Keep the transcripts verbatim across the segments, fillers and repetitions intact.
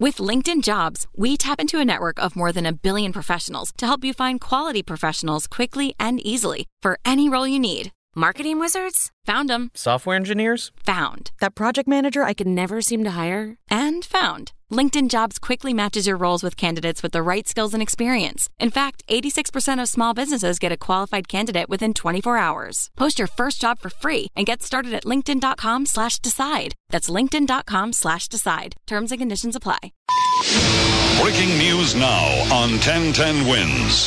With LinkedIn Jobs, we tap into a network of more than a billion professionals to help you find quality professionals quickly and easily for any role you need. Marketing wizards? Found them. Software engineers? Found. That project manager I could never seem to hire? And found. LinkedIn Jobs quickly matches your roles with candidates with the right skills and experience. In fact, eighty-six percent of small businesses get a qualified candidate within twenty-four hours. Post your first job for free and get started at linkedin.com slash decide. That's linkedin.com slash decide. Terms and conditions apply. Breaking news now on ten ten Wins.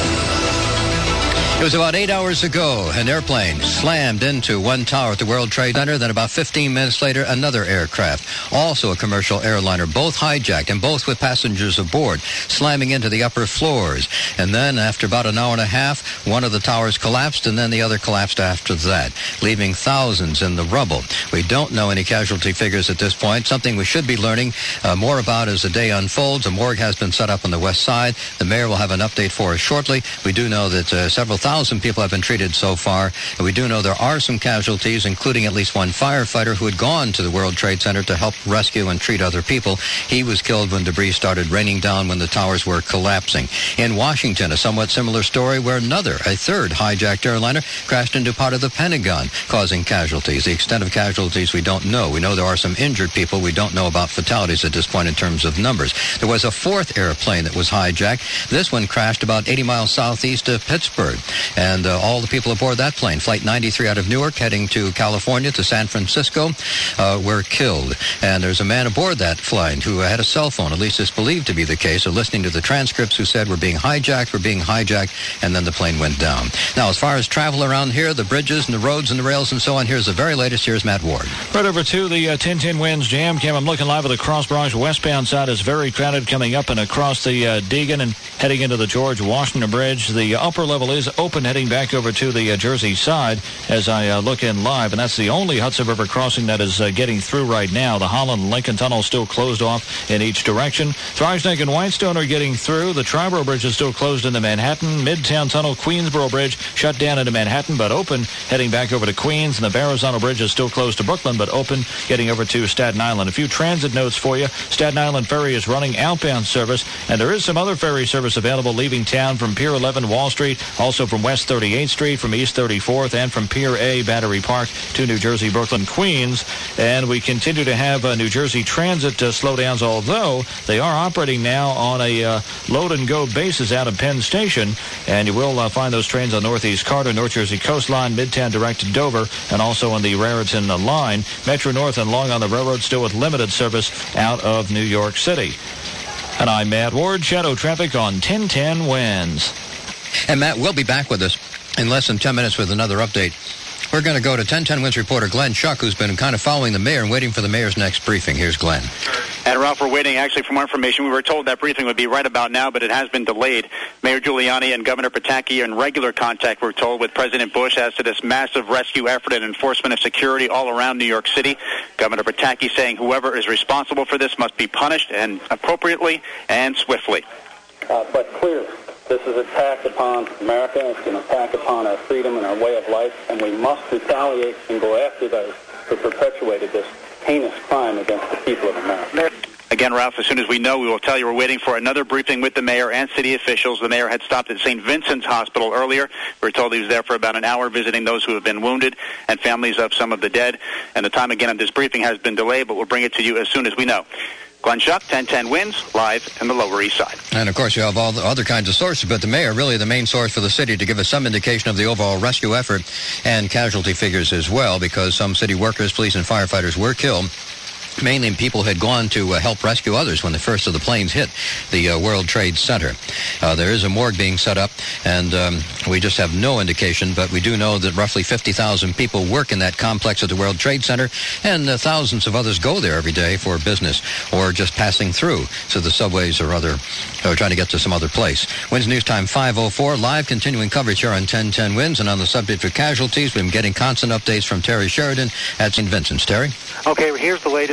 It was about eight hours ago, an airplane slammed into one tower at the World Trade Center. Then about fifteen minutes later, another aircraft, also a commercial airliner, both hijacked and both with passengers aboard, slamming into the upper floors. And then after about an hour and a half, one of the towers collapsed and then the other collapsed after that, leaving thousands in the rubble. We don't know any casualty figures at this point, something we should be learning uh, more about as the day unfolds. A morgue has been set up on the west side. The mayor will have an update for us shortly. We do know that uh, several thousand Thousand people have been treated so far, and we do know there are some casualties, including at least one firefighter who had gone to the World Trade Center to help rescue and treat other people. He was killed when debris started raining down when the towers were collapsing. In Washington, a somewhat similar story where another, a third hijacked airliner crashed into part of the Pentagon, causing casualties. The extent of casualties we don't know. We know there are some injured people. We don't know about fatalities at this point in terms of numbers. There was a fourth airplane that was hijacked. This one crashed about eighty miles southeast of Pittsburgh. And uh, all the people aboard that plane, Flight ninety-three out of Newark, heading to California to San Francisco, uh, were killed. And there's a man aboard that flight who had a cell phone, at least it's believed to be the case, or listening to the transcripts, who said, we're being hijacked, we're being hijacked, and then the plane went down. Now, as far as travel around here, the bridges and the roads and the rails and so on, here's the very latest. Here's Matt Ward. Right over to the uh, ten ten Wins Jam Cam. I'm looking live at the Cross Bronx westbound side. Is very crowded coming up and across the uh, Deegan and heading into the George Washington Bridge. The upper level is open heading back over to the uh, Jersey side as I uh, look in live, and that's the only Hudson River crossing that is uh, getting through right now. The Holland and Lincoln Tunnel still closed off in each direction. Thrice Neck and Whitestone are getting through. The Triborough Bridge is still closed into Manhattan. Midtown Tunnel, Queensboro Bridge shut down into Manhattan, but open heading back over to Queens. And the Verrazano Bridge is still closed to Brooklyn, but open getting over to Staten Island. A few transit notes for you. Staten Island Ferry is running outbound service, and there is some other ferry service available leaving town from Pier eleven Wall Street, also from West thirty-eighth Street, from East thirty-fourth, and from Pier A Battery Park to New Jersey, Brooklyn, Queens. And we continue to have uh, New Jersey Transit uh, slowdowns, although they are operating now on a uh, load-and-go basis out of Penn Station. And you will uh, find those trains on Northeast Carter, North Jersey Coastline, Midtown Direct to Dover, and also on the Raritan uh, line. Metro North and Long Island Railroad still with limited service out of New York City. And I'm Matt Ward. Shadow traffic on ten ten Wins. And Matt will be back with us in less than ten minutes with another update. We're going to go to ten ten Wins reporter Glenn Schuck, who's been kind of following the mayor and waiting for the mayor's next briefing. Here's Glenn. And Ralph, we're waiting actually for more information. We were told that briefing would be right about now, but it has been delayed. Mayor Giuliani and Governor Pataki are in regular contact, we're told, with President Bush as to this massive rescue effort and enforcement of security all around New York City. Governor Pataki saying whoever is responsible for this must be punished, and appropriately and swiftly. Uh, but clearly, this is an attack upon America. It's an attack upon our freedom and our way of life, and we must retaliate and go after those who perpetuated this heinous crime against the people of America. Again, Ralph, as soon as we know, we will tell you. We're waiting for another briefing with the mayor and city officials. The mayor had stopped at Saint Vincent's Hospital earlier. We were told he was there for about an hour visiting those who have been wounded and families of some of the dead. And the time, again, of this briefing has been delayed, but we'll bring it to you as soon as we know. Glenn Schuck, ten ten Wins, live in the Lower East Side. And, of course, you have all the other kinds of sources, but the mayor, really the main source for the city to give us some indication of the overall rescue effort and casualty figures as well, because some city workers, police, and firefighters were killed. Mainly people had gone to uh, help rescue others when the first of the planes hit the uh, World Trade Center. Uh, there is a morgue being set up, and um, we just have no indication, but we do know that roughly fifty thousand people work in that complex at the World Trade Center, and uh, thousands of others go there every day for business or just passing through to the subways or other, or trying to get to some other place. Wins News Time five oh four, live continuing coverage here on ten ten Wins, and on the subject of casualties, we've been getting constant updates from Terry Sheridan at Saint Vincent's. Terry? Okay, here's the latest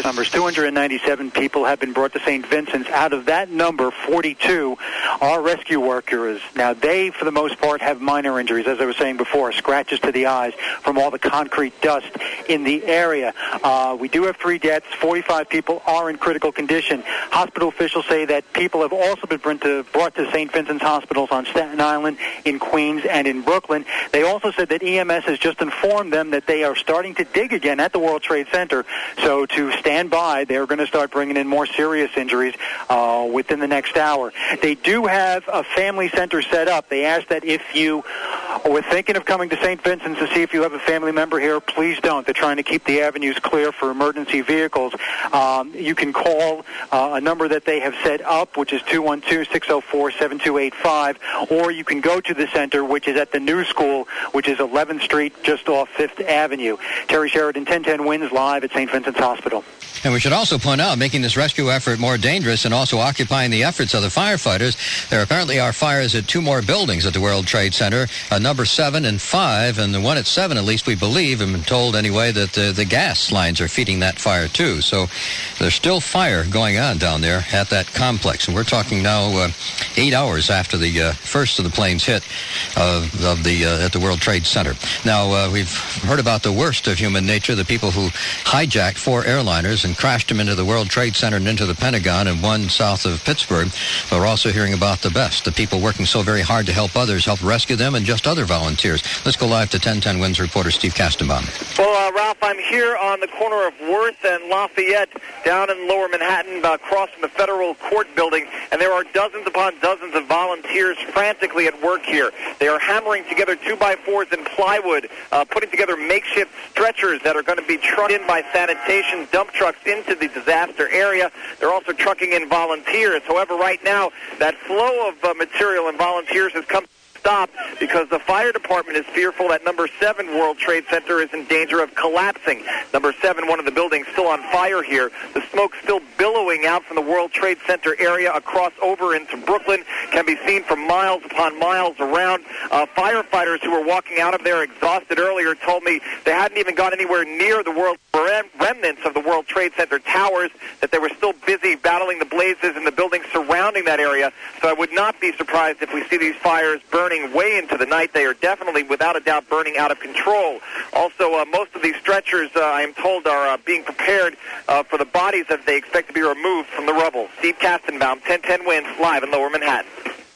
numbers. two hundred ninety-seven people have been brought to Saint Vincent's. Out of that number, forty-two are rescue workers. Now, they, for the most part, have minor injuries, as I was saying before, scratches to the eyes from all the concrete dust in the area. Uh, we do have three deaths. forty-five people are in critical condition. Hospital officials say that people have also been brought to, brought to Saint Vincent's hospitals on Staten Island, in Queens, and in Brooklyn. They also said that E M S has just informed them that they are starting to dig again at the World Trade Center. So to stand by, they're going to start bringing in more serious injuries uh, within the next hour. They do have a family center set up. They asked that if you were thinking of coming to Saint Vincent's to see if you have a family member here, please don't. They're trying to keep the avenues clear for emergency vehicles. Um, you can call uh, a number that they have set up, which is two one two, six oh four, seven two eight five, or you can go to the center, which is at the New School, which is eleventh Street, just off Fifth Avenue. Terry Sheridan, ten ten Wins, live at Saint Vincent's Hospital. And we should also point out, making this rescue effort more dangerous and also occupying the efforts of the firefighters, there apparently are fires at two more buildings at the World Trade Center, uh, number seven and five, and the one at seven, at least we believe, and been told anyway, that uh, the gas lines are feeding that fire too. So there's still fire going on down there at that complex. And we're talking now uh, eight hours after the uh, first of the planes hit uh, of the uh, at the World Trade Center. Now, uh, we've heard about the worst of human nature, the people who hijacked four airliners and crashed them into the World Trade Center and into the Pentagon, and one south of Pittsburgh. But we're also hearing about the best, the people working so very hard to help others, help rescue them, and just other volunteers. Let's go live to ten ten Wins reporter Steve Kastenbaum. Well, uh, Ralph, I'm here on the corner of Worth and Lafayette, down in Lower Manhattan, uh, across from the Federal Court building, and there are dozens upon dozens of volunteers frantically at work here. They are hammering together two-by-fours and plywood, uh, putting together makeshift stretchers that are going to be trucked in by sanitation dump trucks into the disaster area. They're also trucking in volunteers. However, right now, that flow of uh, material and volunteers has come stop because the fire department is fearful that number seven World Trade Center is in danger of collapsing. Number seven, one of the buildings, still on fire here. The smoke still billowing out from the World Trade Center area across over into Brooklyn can be seen for miles upon miles around. Uh, firefighters who were walking out of there exhausted earlier told me they hadn't even got anywhere near the world rem- remnants of the World Trade Center towers, that they were still busy battling the blazes in the buildings surrounding that area. So I would not be surprised if we see these fires burn way into the night. They are definitely, without a doubt, burning out of control. Also, uh, most of these stretchers, uh, I am told, are uh, being prepared uh, for the bodies that they expect to be removed from the rubble. Steve Kastenbaum, ten ten Wins, live in Lower Manhattan.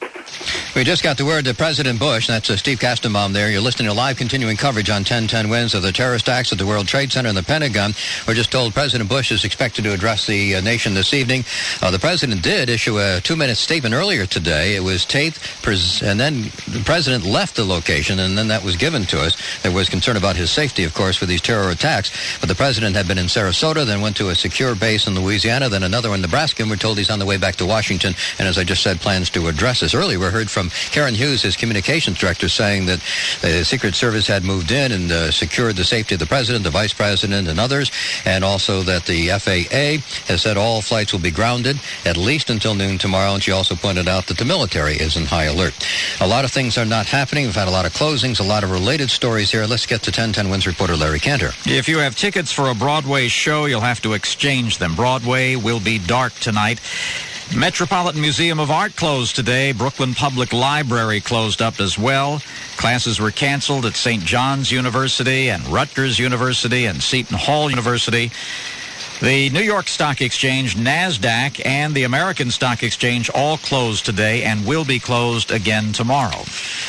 We just got the word to President Bush. That's uh, Steve Kastenbaum there. You're listening to live continuing coverage on ten ten Wins of the terrorist acts at the World Trade Center and the Pentagon. We're just told President Bush is expected to address the uh, nation this evening. Uh, the president did issue a two-minute statement earlier today. It was taped, pres- and then the president left the location, and then that was given to us. There was concern about his safety, of course, for these terror attacks. But the president had been in Sarasota, then went to a secure base in Louisiana, then another one in Nebraska, and we're told he's on the way back to Washington, and as I just said, plans to address us. Earlier, we heard from Karen Hughes, his communications director, saying that the Secret Service had moved in and uh, secured the safety of the president, the vice president, and others, and also that the F A A has said all flights will be grounded at least until noon tomorrow, and she also pointed out that the military is in high alert. A lot of things are not happening. We've had a lot of closings, a lot of related stories here. Let's get to ten ten Wins reporter Larry Cantor. If you have tickets for a Broadway show, you'll have to exchange them. Broadway will be dark tonight. Metropolitan Museum of Art closed today. Brooklyn Public Library closed up as well. Classes were canceled at Saint John's University and Rutgers University and Seton Hall University. The New York Stock Exchange, NASDAQ, and the American Stock Exchange all closed today and will be closed again tomorrow.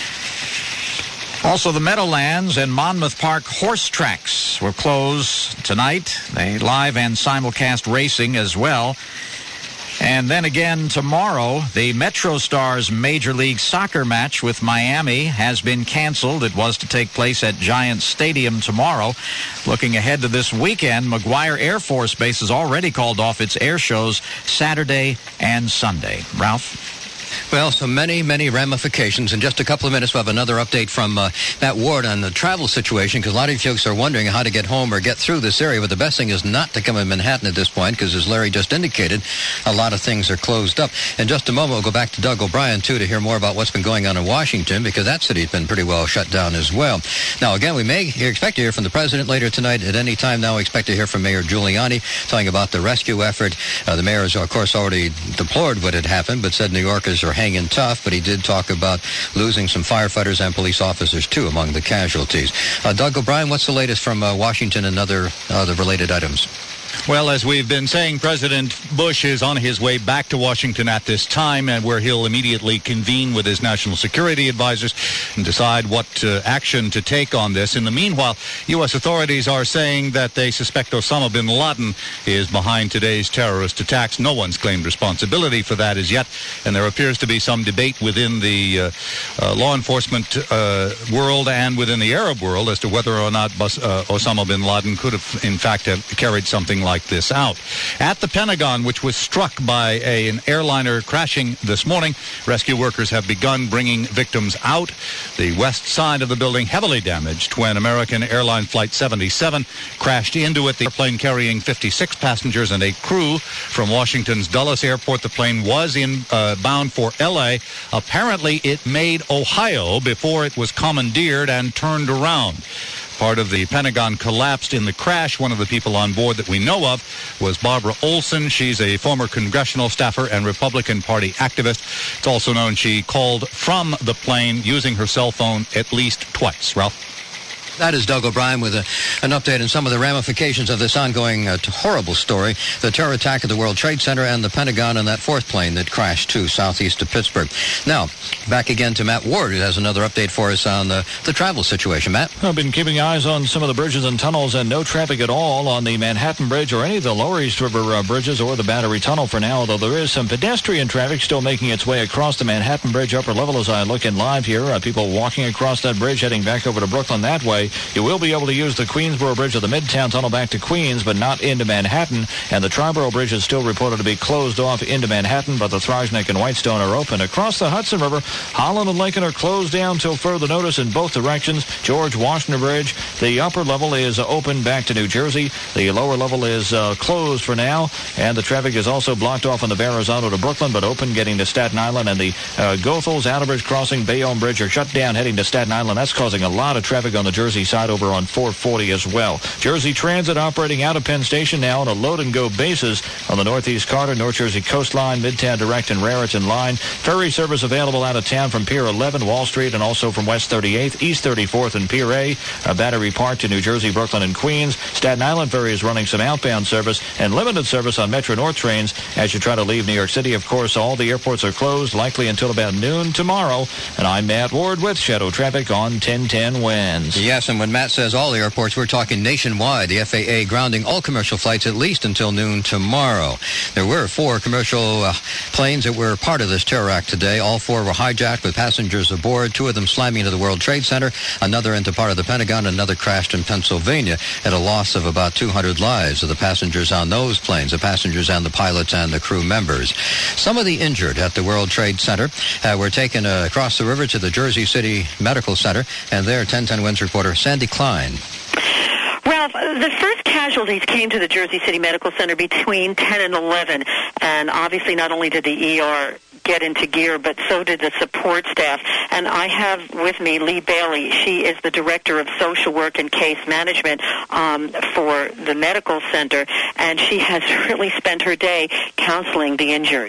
Also, the Meadowlands and Monmouth Park horse tracks will close tonight. They live and simulcast racing as well. And then again tomorrow, the MetroStars Major League Soccer match with Miami has been canceled. It was to take place at Giants Stadium tomorrow. Looking ahead to this weekend, McGuire Air Force Base has already called off its air shows Saturday and Sunday. Ralph? Well, so many, many ramifications. In just a couple of minutes, we'll have another update from uh, Matt Ward on the travel situation, because a lot of you folks are wondering how to get home or get through this area. But the best thing is not to come in Manhattan at this point, because as Larry just indicated, a lot of things are closed up. In just a moment, we'll go back to Doug O'Brien, too, to hear more about what's been going on in Washington, because that city's been pretty well shut down as well. Now, again, we may hear, expect to hear from the president later tonight. At any time now, we expect to hear from Mayor Giuliani, telling about the rescue effort. Uh, the mayor has, of course, already deplored what had happened, but said New Yorkers are hanging tough. But he did talk about losing some firefighters and police officers, too, among the casualties. Uh, Doug O'Brien, what's the latest from uh, Washington and other, other related items? Well, as we've been saying, President Bush is on his way back to Washington at this time, and where he'll immediately convene with his national security advisors and decide what uh, action to take on this. In the meanwhile, U S authorities are saying that they suspect Osama bin Laden is behind today's terrorist attacks. No one's claimed responsibility for that as yet, and there appears to be some debate within the uh, uh, law enforcement uh, world and within the Arab world as to whether or not Bus- uh, Osama bin Laden could have, in fact, have carried something like this out. At the Pentagon, which was struck by a, an airliner crashing this morning, rescue workers have begun bringing victims out. The west side of the building heavily damaged when American Airline Flight seventy-seven crashed into it. The airplane carrying fifty-six passengers and a crew from Washington's Dulles Airport. The plane was in uh, bound for L A. Apparently, it made Ohio before it was commandeered and turned around. Part of the Pentagon collapsed in the crash. One of the people on board that we know of was Barbara Olson. She's a former congressional staffer and Republican Party activist. It's also known she called from the plane using her cell phone at least twice. Ralph? That is Doug O'Brien with a, an update on some of the ramifications of this ongoing uh, horrible story, the terror attack at the World Trade Center and the Pentagon and that fourth plane that crashed, too, southeast of Pittsburgh. Now, back again to Matt Ward, who has another update for us on the, the travel situation. Matt? I've been keeping eyes on some of the bridges and tunnels, and no traffic at all on the Manhattan Bridge or any of the Lower East River uh, bridges or the Battery Tunnel for now, although there is some pedestrian traffic still making its way across the Manhattan Bridge upper level as I look in live here. Uh, people walking across that bridge heading back over to Brooklyn that way. You will be able to use the Queensboro Bridge or the Midtown Tunnel back to Queens, but not into Manhattan. And the Triborough Bridge is still reported to be closed off into Manhattan, but the Throsneck and Whitestone are open. Across the Hudson River, Holland and Lincoln are closed down till further notice in both directions. George Washington Bridge, the upper level is open back to New Jersey. The lower level is uh, closed for now, and the traffic is also blocked off on the Verrazano to Brooklyn, but open getting to Staten Island. And the uh, Goethals, Outerbridge Crossing, Bayonne Bridge are shut down heading to Staten Island. That's causing a lot of traffic on the Jersey side over on four forty as well. Jersey Transit operating out of Penn Station now on a load-and-go basis on the Northeast Corridor, North Jersey Coastline, Midtown Direct, and Raritan Line. Ferry service available out of town from Pier eleven, Wall Street, and also from West thirty-eighth, East thirty-fourth, and Pier A, uh, Battery Park to New Jersey, Brooklyn, and Queens. Staten Island Ferry is running some outbound service and limited service on Metro North trains as you try to leave New York City. Of course, all the airports are closed, likely until about noon tomorrow. And I'm Matt Ward with Shadow Traffic on ten ten Winds. Yes, and when Matt says all the airports, we're talking nationwide. The F A A grounding all commercial flights at least until noon tomorrow. There were four commercial uh, planes that were part of this terror act today. All four were hijacked with passengers aboard, two of them slamming into the World Trade Center, another into part of the Pentagon, another crashed in Pennsylvania at a loss of about two hundred lives of the passengers on those planes, the passengers and the pilots and the crew members. Some of the injured at the World Trade Center uh, were taken uh, across the river to the Jersey City Medical Center, and there ten ten Winds reporter Sandy Klein. Ralph, the first casualties came to the Jersey City Medical Center between ten and eleven, and obviously not only did the E R get into gear, but so did the support staff. And I have with me Lee Bailey. She is the Director of Social Work and Case Management um, for the medical center, and she has really spent her day counseling the injured.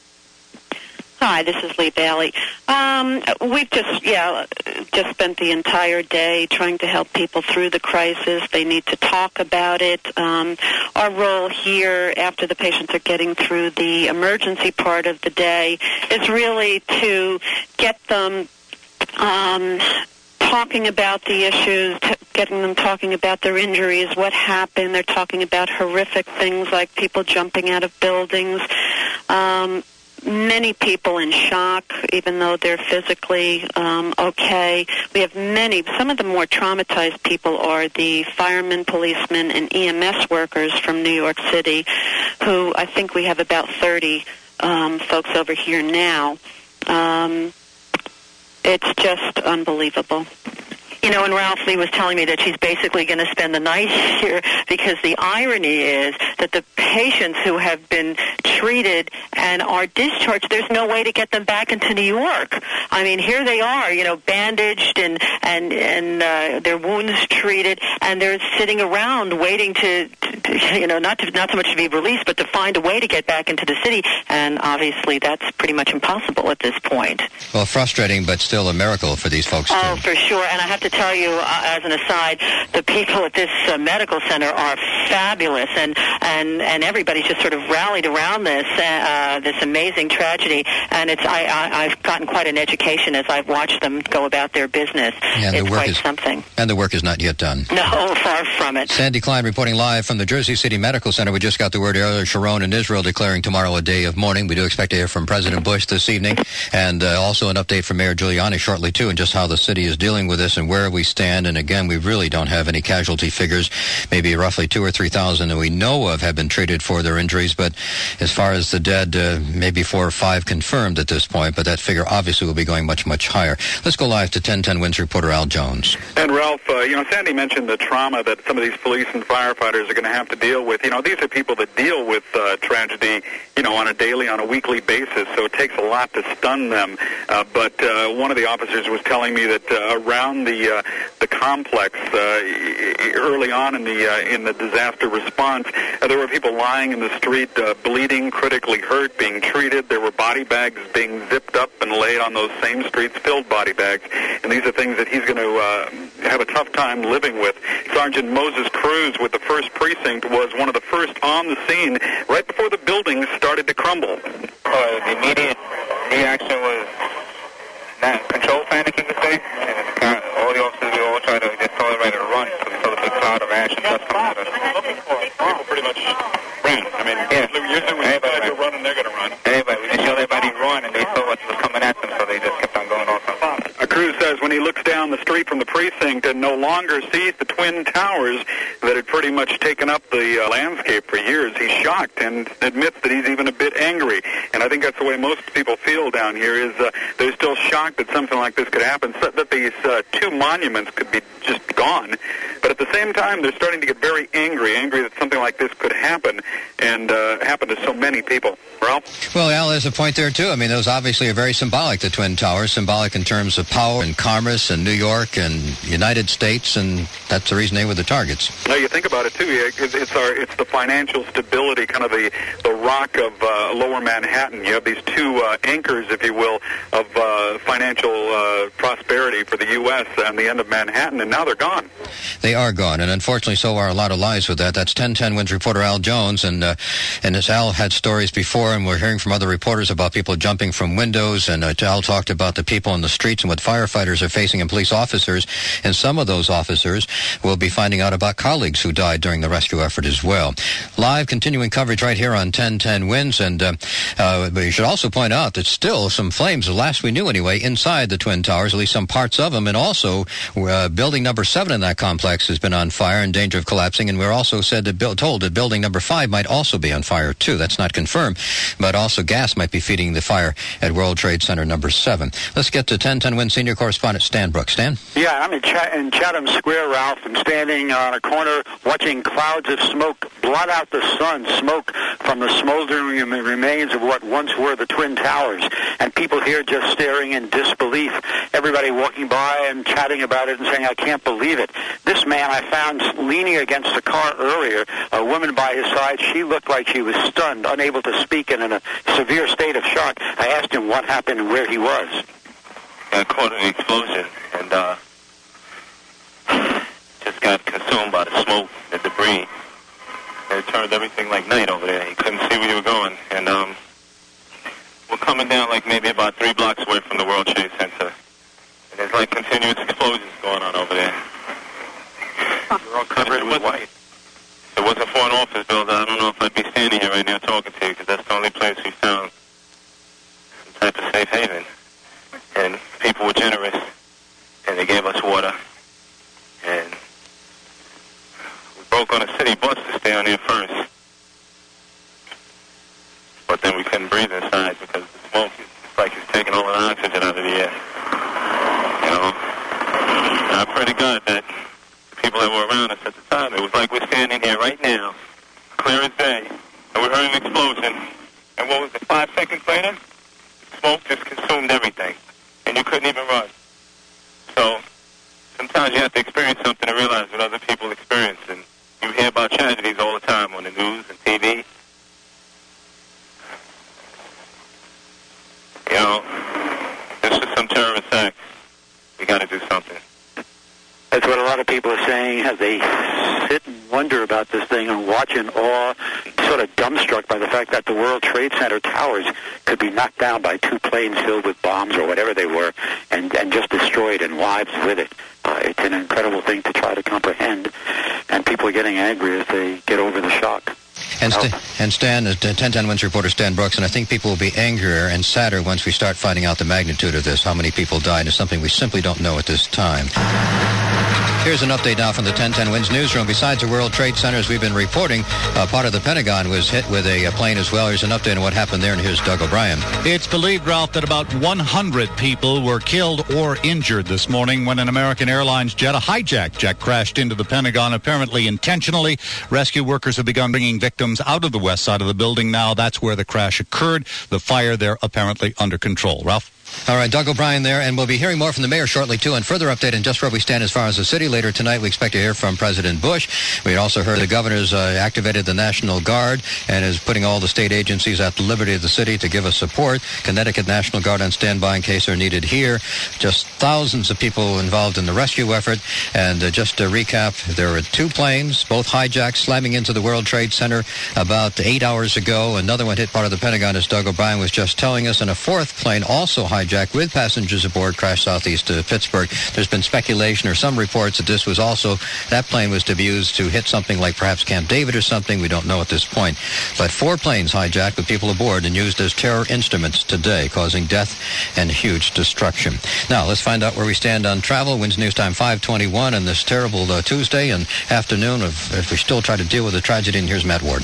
Hi, this is Lee Bailey. Um, we've just, yeah, just spent the entire day trying to help people through the crisis. They need to talk about it. Um, our role here, after the patients are getting through the emergency part of the day, is really to get them um, talking about the issues, t- getting them talking about their injuries, what happened. They're talking about horrific things like people jumping out of buildings. Um, Many people in shock, even though they're physically um, okay. We have many, some of the more traumatized people are the firemen, policemen, and E M S workers from New York City, who I think we have about thirty um, folks over here now. Um, it's just unbelievable. You know, and Ralph Lee was telling me that she's basically going to spend the night here because the irony is that the patients who have been treated and are discharged, there's no way to get them back into New York. I mean, here they are, you know, bandaged and and and uh, their wounds treated, and they're sitting around waiting to, to, to, you know, not to not so much to be released, but to find a way to get back into the city. And obviously, that's pretty much impossible at this point. Well, frustrating, but still a miracle for these folks. Oh, too. for sure. And I have to tell you, uh, as an aside, the people at this uh, medical center are fabulous, and, and, and everybody's just sort of rallied around this uh, this amazing tragedy. And it's I, I, I've gotten quite an education as I've watched them go about their business. Yeah, it's the work quite is, something. And the work is not yet done. No, far from it. Sandy Klein reporting live from the Jersey City Medical Center. We just got the word earlier, Sharon in Israel declaring tomorrow a day of mourning. We do expect to hear from President Bush this evening, and uh, also an update from Mayor Giuliani shortly, too, and just how the city is dealing with this and where we stand. And again, we really don't have any casualty figures. Maybe roughly two or three thousand that we know of have been treated for their injuries, but as far as the dead, uh, maybe four or five confirmed at this point, but that figure obviously will be going much, much higher. Let's go live to ten ten Wins reporter Al Jones. And Ralph, uh, you know, Sandy mentioned the trauma that some of these police and firefighters are going to have to deal with. You know, these are people that deal with uh, tragedy, you know, on a daily, on a weekly basis, so it takes a lot to stun them. Uh, but uh, one of the officers was telling me that uh, around the uh, the complex uh, early on in the uh, in the disaster response, uh, there were people lying in the street, uh, bleeding, critically hurt, being treated. There were body bags being zipped up and laid on those same streets, filled body bags. And these are things that he's going to uh, have a tough time living with. Sergeant Moses Cruz with the first Precinct was one of the first on the scene right before the buildings started to crumble. Uh, the immediate reaction was not control panic, you could say. And kind of, all the officers, we all tried to just tell everybody to run because we saw the big cloud of ash and dust coming at us. People pretty much ran. I mean, yeah. usually when everybody are running, they're going to run. Everybody, we just yelled everybody run, and they saw what was coming at them, so they just kept on going off. Uh, Cruz says when he looks down the street from the precinct and no longer sees the Twin Towers that had pretty much taken up the uh, landscape for years, he's shocked and admits that he's even a bit angry. And I think that's the way most people feel down here, is uh, they're still shocked that something like this could happen, so that these uh, two monuments could be just gone. But at the same time, they're starting to get very angry, angry that something like this could happen, and uh, happen to so many people. Ralph? Well, Al, there's a point there, too. I mean, those obviously are very symbolic, the Twin Towers, symbolic in terms of power and commerce and New York and United States, and that's the reason they were the targets. Now, you think about it, too. It's our, it's the financial stability, kind of the, the rock of uh, lower Manhattan. You have these two uh, anchors, if you will, of uh, financial uh, prosperity for the U S on the end of Manhattan, and now they're gone. They are gone, and unfortunately so are a lot of lives with that. That's ten ten Wins reporter Al Jones, and uh, and as Al had stories before, and we're hearing from other reporters about people jumping from windows, and uh, Al talked about the people in the streets and what firefighters are facing and police officers, and some of those officers will be finding out about colleagues who died during the rescue effort as well. Live continuing coverage right here on ten ten Wins, and uh, uh, but you should also point out that still some flames, the last we knew anyway, inside the Twin Towers, at least some parts of them, and also uh, building number seven in that complex has been on fire, in danger of collapsing, and we're also said that, told that building number five might also be on fire too. That's not confirmed, but also gas might be feeding the fire at World Trade Center number seven. Let's get to ten ten Win senior correspondent Stan Brooks. Stan? Yeah, I'm in, Ch- in Chatham Square, Ralph. I'm standing on a corner watching clouds of smoke blot out the sun, smoke from the smoldering remains of what once were the Twin Towers, and people here just staring in disbelief. Everybody walking by and chatting about it and saying, I can't believe it. This man I found leaning against the car earlier, a woman by his side. She looked like she was stunned, unable to speak, and in a severe state of shock. I asked him what happened and where he was. I caught an explosion and uh, just got consumed by the smoke, the debris. And it turned everything like night over there. You couldn't see where you were going. And um, we're coming down like maybe about three blocks away from the World Trade Center. And there's like continuous explosions going on over there. You're all covered with white. If it wasn't for an office building, I don't know if I'd be standing here right now talking to you, because that's the only place we found some type of safe haven. And people were generous, and they gave us water. And we broke on a city bus to stay on here first. But then we couldn't breathe inside because the smoke is like it's taking all our like we're standing here right now, clear as day, and we heard an explosion. And what was it, five seconds later? Smoke just consumed everything, and you couldn't even run. So sometimes you have to experience something to realize what other people experience. And you hear about tragedies all the time on the news and T V. You know, this is some terrorist act. We got to do something. That's what a lot of people are saying as they sit and wonder about this thing and watch in awe, sort of dumbstruck by the fact that the World Trade Center towers could be knocked down by two planes filled with bombs or whatever they were and, and just destroyed and lives with it. Uh, it's an incredible thing to try to comprehend, and people are getting angry as they get over the shock. And, St- and Stan, uh, ten ten Wins reporter Stan Brooks, and I think people will be angrier and sadder once we start finding out the magnitude of this. How many people died is something we simply don't know at this time. Here's an update now from the ten ten Wins newsroom. Besides the World Trade Centers we've been reporting, uh, part of the Pentagon was hit with a, a plane as well. Here's an update on what happened there, and here's Doug O'Brien. It's believed, Ralph, that about one hundred people were killed or injured this morning when an American Airlines jet, a hijacked jet, crashed into the Pentagon, apparently intentionally. Rescue workers have begun bringing victims out of the west side of the building now. That's where the crash occurred. The fire there apparently under control. Ralph? All right, Doug O'Brien there, and we'll be hearing more from the mayor shortly, too, and further update on just where we stand as far as the city. Later tonight, we expect to hear from President Bush. We also heard the governor's uh, activated the National Guard and is putting all the state agencies at the liberty of the city to give us support. Connecticut National Guard on standby in case they're needed here. Just thousands of people involved in the rescue effort. And uh, just to recap, there were two planes, both hijacked, slamming into the World Trade Center about eight hours ago. Another one hit part of the Pentagon, as Doug O'Brien was just telling us, and a fourth plane also hijacked with passengers aboard crashed southeast of Pittsburgh. There's been speculation or some reports that this was also, that plane was to be used to hit something like perhaps Camp David or something. We don't know at this point. But four planes hijacked with people aboard and used as terror instruments today, causing death and huge destruction. Now, let's find out where we stand on travel. Wins News Time five twenty-one on this terrible uh, Tuesday and afternoon of, if we still try to deal with the tragedy. And here's Matt Ward.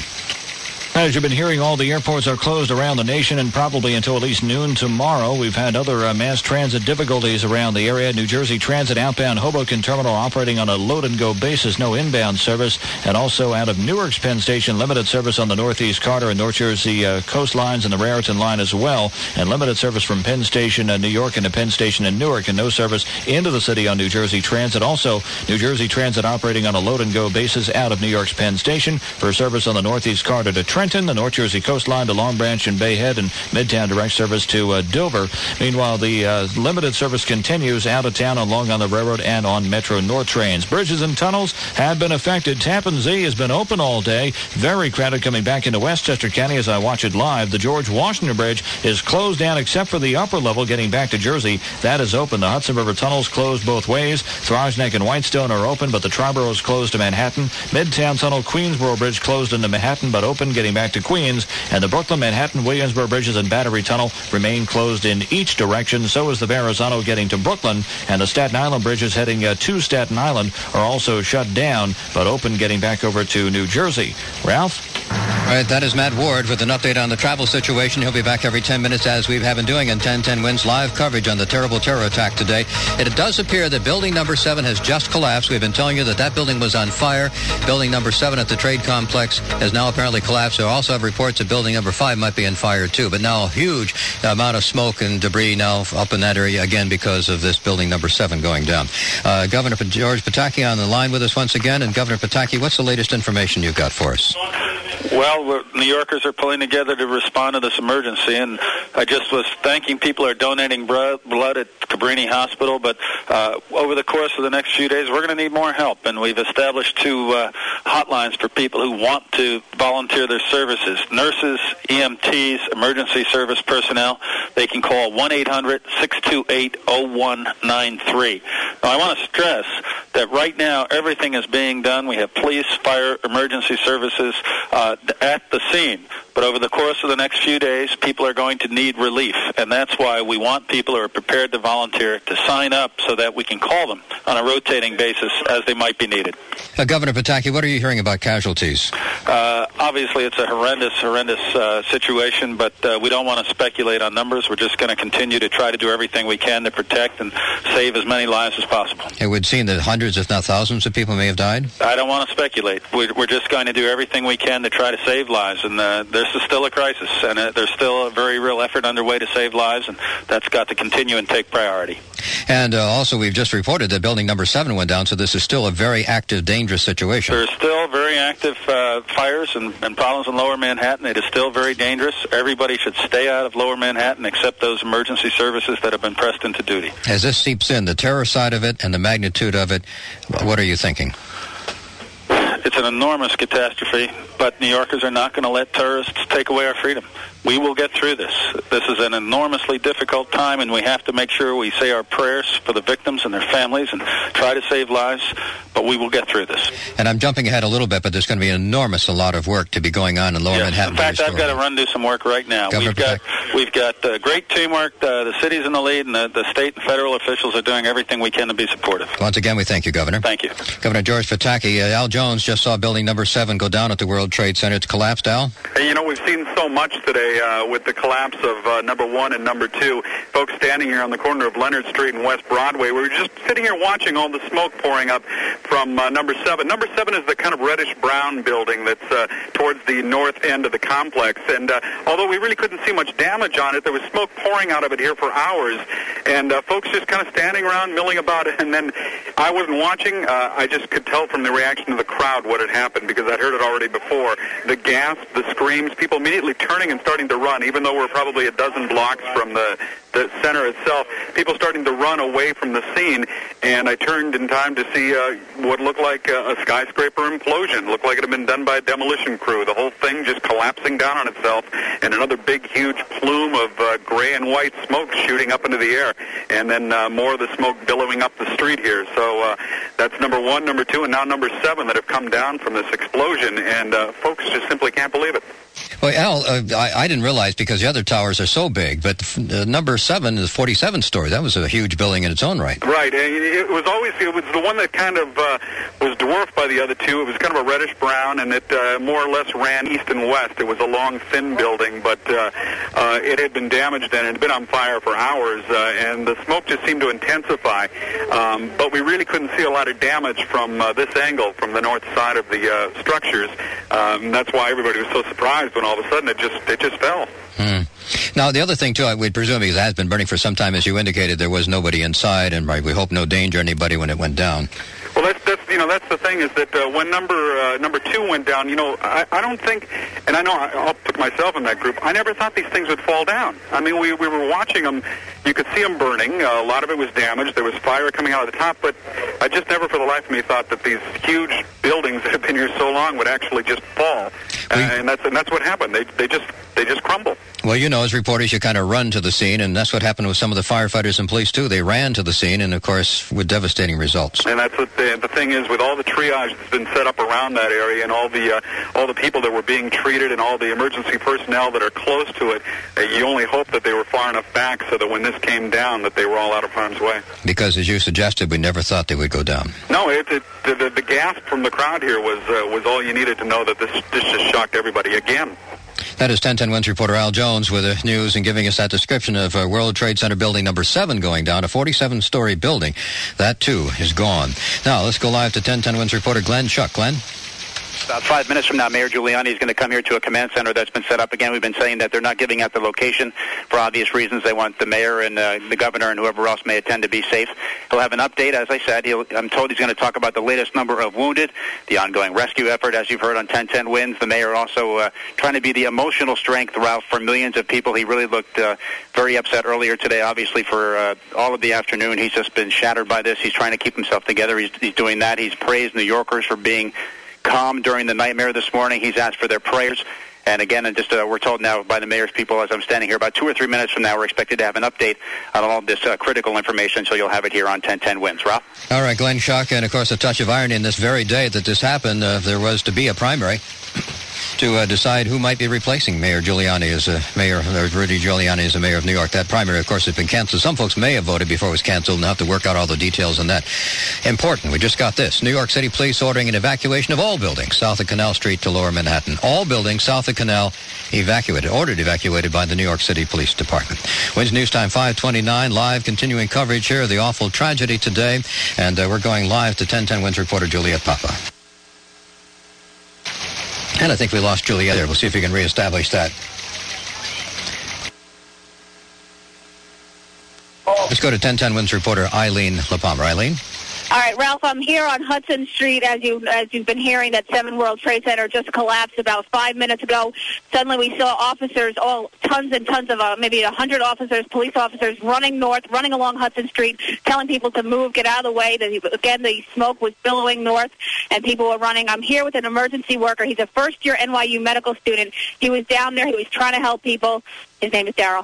As you've been hearing, all the airports are closed around the nation and probably until at least noon tomorrow. We've had other uh, mass transit difficulties around the area. New Jersey Transit outbound Hoboken Terminal operating on a load-and-go basis, no inbound service. And also out of Newark's Penn Station, limited service on the Northeast Carter and North Jersey uh, coastlines and the Raritan line as well. And limited service from Penn Station, uh, New York, and to Penn Station in Newark, and no service into the city on New Jersey Transit. Also, New Jersey Transit operating on a load-and-go basis out of New York's Penn Station for service on the Northeast Carter to Trenton, the North Jersey coastline to Long Branch and Bay Head, and Midtown direct service to uh, Dover. Meanwhile, the uh, limited service continues out of town on Long Island Railroad and on Metro North trains. Bridges and tunnels have been affected. Tappan Zee has been open all day. Very crowded coming back into Westchester County as I watch it live. The George Washington Bridge is closed down except for the upper level getting back to Jersey. That is open. The Hudson River tunnels closed both ways. Throgs Neck and Whitestone are open, but the Triborough is closed to Manhattan. Midtown Tunnel Queensboro Bridge closed into Manhattan, but open getting back to Queens, and the Brooklyn, Manhattan, Williamsburg bridges and Battery Tunnel remain closed in each direction. So is the Verrazano getting to Brooklyn, and the Staten Island bridges heading uh, to Staten Island are also shut down, but open getting back over to New Jersey. Ralph? All right, that is Matt Ward with an update on the travel situation. He'll be back every ten minutes as we have been doing in ten ten Wins live coverage on the terrible terror attack today. It does appear that building number seven has just collapsed. We've been telling you that that building was on fire. Building number seven at the trade complex has now apparently collapsed. There also have reports that building number five might be on fire too. But now a huge amount of smoke and debris now up in that area again because of this building number seven going down. Uh, Governor George Pataki on the line with us once again. And Governor Pataki, what's the latest information you've got for us? Well, we're, New Yorkers are pulling together to respond to this emergency, and I just was thanking people who are donating blood, blood at Cabrini Hospital, but uh, over the course of the next few days, we're going to need more help, and we've established two uh, hotlines for people who want to volunteer their services. Nurses, E M Ts, emergency service personnel, they can call one eight hundred six two eight oh one nine three. Now, I want to stress that right now everything is being done. We have police, fire, emergency services uh, at the scene. But over the course of the next few days, people are going to need relief, and that's why we want people who are prepared to volunteer to sign up so that we can call them on a rotating basis as they might be needed. Uh, Governor Pataki, what are you hearing about casualties? Uh, obviously, it's a horrendous, horrendous uh, situation, but uh, we don't want to speculate on numbers. We're just going to continue to try to do everything we can to protect and save as many lives as possible. It would seem that hundreds hundreds, if not thousands, of people may have died? I don't want to speculate. We're, we're just going to do everything we can to try to save lives, and uh, this is still a crisis, and uh, there's still a very real effort underway to save lives, and that's got to continue and take priority. And uh, also, we've just reported that building number seven went down, so this is still a very active, dangerous situation. There's still very active uh, fires and, and problems in Lower Manhattan. It is still very dangerous. Everybody should stay out of Lower Manhattan except those emergency services that have been pressed into duty. As this seeps in, the terror side of it and the magnitude of it, what are you thinking? It's an enormous catastrophe, but New Yorkers are not going to let terrorists take away our freedom. We will get through this. This is an enormously difficult time, and we have to make sure we say our prayers for the victims and their families and try to save lives, but we will get through this. And I'm jumping ahead a little bit, but there's going to be an enormous a lot of work to be going on in Lower yes. Manhattan. In fact, I've got to run do some work right now. Governor We've got, we've got uh, great teamwork. Uh, the city's in the lead, and the, the state and federal officials are doing everything we can to be supportive. Once again, we thank you, Governor. Thank you. Governor George Pataki. Uh, Al Jones just saw building number seven go down at the World Trade Center. It's collapsed, Al? Hey, you know, we've seen so much today uh, with the collapse of uh, number one and number two. Folks standing here on the corner of Leonard Street and West Broadway, we were just sitting here watching all the smoke pouring up from uh, number seven. Number seven is the kind of reddish-brown building that's uh, towards the north end of the complex. And uh, although we really couldn't see much damage on it, there was smoke pouring out of it here for hours. And uh, folks just kind of standing around, milling about it. And then I wasn't watching. Uh, I just could tell from the reaction of the crowd what had happened, because I'd heard it already before. The gasp, the screams, people immediately turning and starting to run, even though we're probably a dozen blocks from the, the center itself. People starting to run away from the scene, and I turned in time to see uh, what looked like a, a skyscraper implosion. Looked like it had been done by a demolition crew. The whole thing just collapsing down on itself, and another big, huge plume of uh, gray and white smoke shooting up into the air, and then uh, more of the smoke billowing up the street here. So uh, that's number one, number two, and now number seven that have come down from this explosion, and uh, folks just simply can't believe it. Well, Al, uh, I, I didn't realize because the other towers are so big, but uh, number seven is forty-seven story. That was a huge building in its own right. Right. It was always, it was the one that kind of uh, was dwarfed by the other two. It was kind of a reddish brown, and it uh, more or less ran east and west. It was a long, thin building, but uh, uh, it had been damaged and it had been on fire for hours, uh, and the smoke just seemed to intensify. Um, but we really couldn't see a lot of damage from uh, this angle, from the north side of the uh, structures. Um, that's why everybody was so surprised when all of a sudden it just it just fell. Hmm. Now, the other thing, too, I would presume, because it has been burning for some time, as you indicated, there was nobody inside, and right, we hope no danger to anybody when it went down. Well, that's that's you know that's the thing is that uh, when number uh, number two went down, you know, I, I don't think, and I know I, I'll put myself in that group. I never thought these things would fall down. I mean, we we were watching them. You could see them burning. Uh, a lot of it was damaged. There was fire coming out of the top, but I just never, for the life of me, thought that these huge buildings that have been here so long would actually just fall. Uh, and that's and that's what happened. They they just they just crumble. Well, you know, as reporters, you kind of run to the scene, and that's what happened with some of the firefighters and police, too. They ran to the scene, and, of course, with devastating results. And that's what the, the thing is with all the triage that's been set up around that area and all the uh, all the people that were being treated and all the emergency personnel that are close to it, uh, you only hope that they were far enough back so that when this came down that they were all out of harm's way. Because, as you suggested, we never thought they would go down. No, it, it, the, the, the gasp from the crowd here was, uh, was all you needed to know that this, this just shocked everybody again. That is ten ten Wins reporter Al Jones with the news and giving us that description of uh, World Trade Center building number seven going down, a forty-seven story building. That, too, is gone. Now, let's go live to ten ten Wins reporter Glenn Schuck. Glenn? About five minutes from now, Mayor Giuliani is going to come here to a command center that's been set up. Again, we've been saying that they're not giving out the location for obvious reasons. They want the mayor and uh, the governor and whoever else may attend to be safe. He'll have an update. As I said, he'll, I'm told he's going to talk about the latest number of wounded, the ongoing rescue effort, as you've heard on ten ten Wins. The mayor also uh, trying to be the emotional strength, Ralph, for millions of people. He really looked uh, very upset earlier today, obviously, for uh, all of the afternoon. He's just been shattered by this. He's trying to keep himself together. He's, he's doing that. He's praised New Yorkers for being calm during the nightmare this morning. He's asked for their prayers. And again, and just uh, we're told now by the mayor's people as I'm standing here, about two or three minutes from now, we're expected to have an update on all this uh, critical information, so you'll have it here on ten ten Wins. Ralph? All right, Glenn Schuck, and of course a touch of irony in this very day that this happened, uh, there was to be a primary. to uh, decide who might be replacing Mayor Giuliani as a mayor, or Rudy Giuliani as a mayor of New York. That primary, of course, has been canceled. Some folks may have voted before it was canceled and have to work out all the details on that. Important. We just got this. New York City Police ordering an evacuation of all buildings south of Canal Street to Lower Manhattan. All buildings south of Canal evacuated, ordered evacuated by the New York City Police Department. Wins News Time five twenty-nine, live continuing coverage here of the awful tragedy today. And uh, we're going live to ten ten Wins reporter Juliet Papa. And I think we lost Juliet there. We'll see if we can reestablish that. Let's go to ten ten Wins reporter Eileen LaPalmer. Eileen? All right, Ralph, I'm here on Hudson Street. As, you, as you've been hearing, that seven World Trade Center just collapsed about five minutes ago. Suddenly we saw officers, all tons and tons of, uh, maybe one hundred officers, police officers, running north, running along Hudson Street, telling people to move, get out of the way. The, again, the smoke was billowing north, and people were running. I'm here with an emergency worker. He's a first-year N Y U medical student. He was down there. He was trying to help people. His name is Daryl.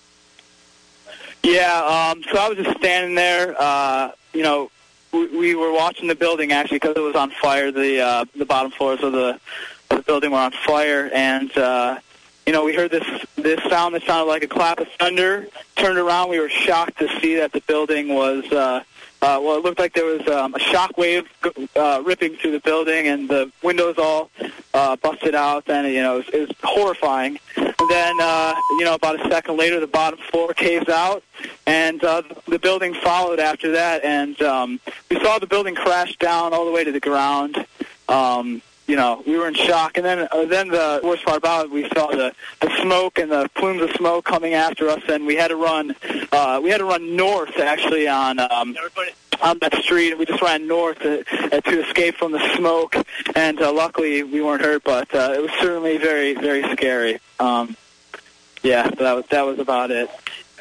Yeah, um, so I was just standing there, uh, you know, we, we were watching the building, actually, because it was on fire. The uh, the bottom floors of the, of the building were on fire, and, uh, you know, we heard this this sound that sounded like a clap of thunder. Turned around, we were shocked to see that the building was, uh, uh, well, it looked like there was um, a shock wave uh, ripping through the building, and the windows all uh, busted out, and, you know, it was, it was horrifying. And then, uh, you know, about a second later, the bottom floor caves out, and uh, the building followed after that, and um, we saw the building crash down all the way to the ground. Um, you know, we were in shock, and then uh, then the worst part about it, we saw the, the smoke and the plumes of smoke coming after us, and we had to run. Uh, we had to run north, actually, on um, on that street, and we just ran north to, uh, to escape from the smoke. And uh, luckily, we weren't hurt, but uh, it was certainly very, very scary. Um, yeah, that was that was about it.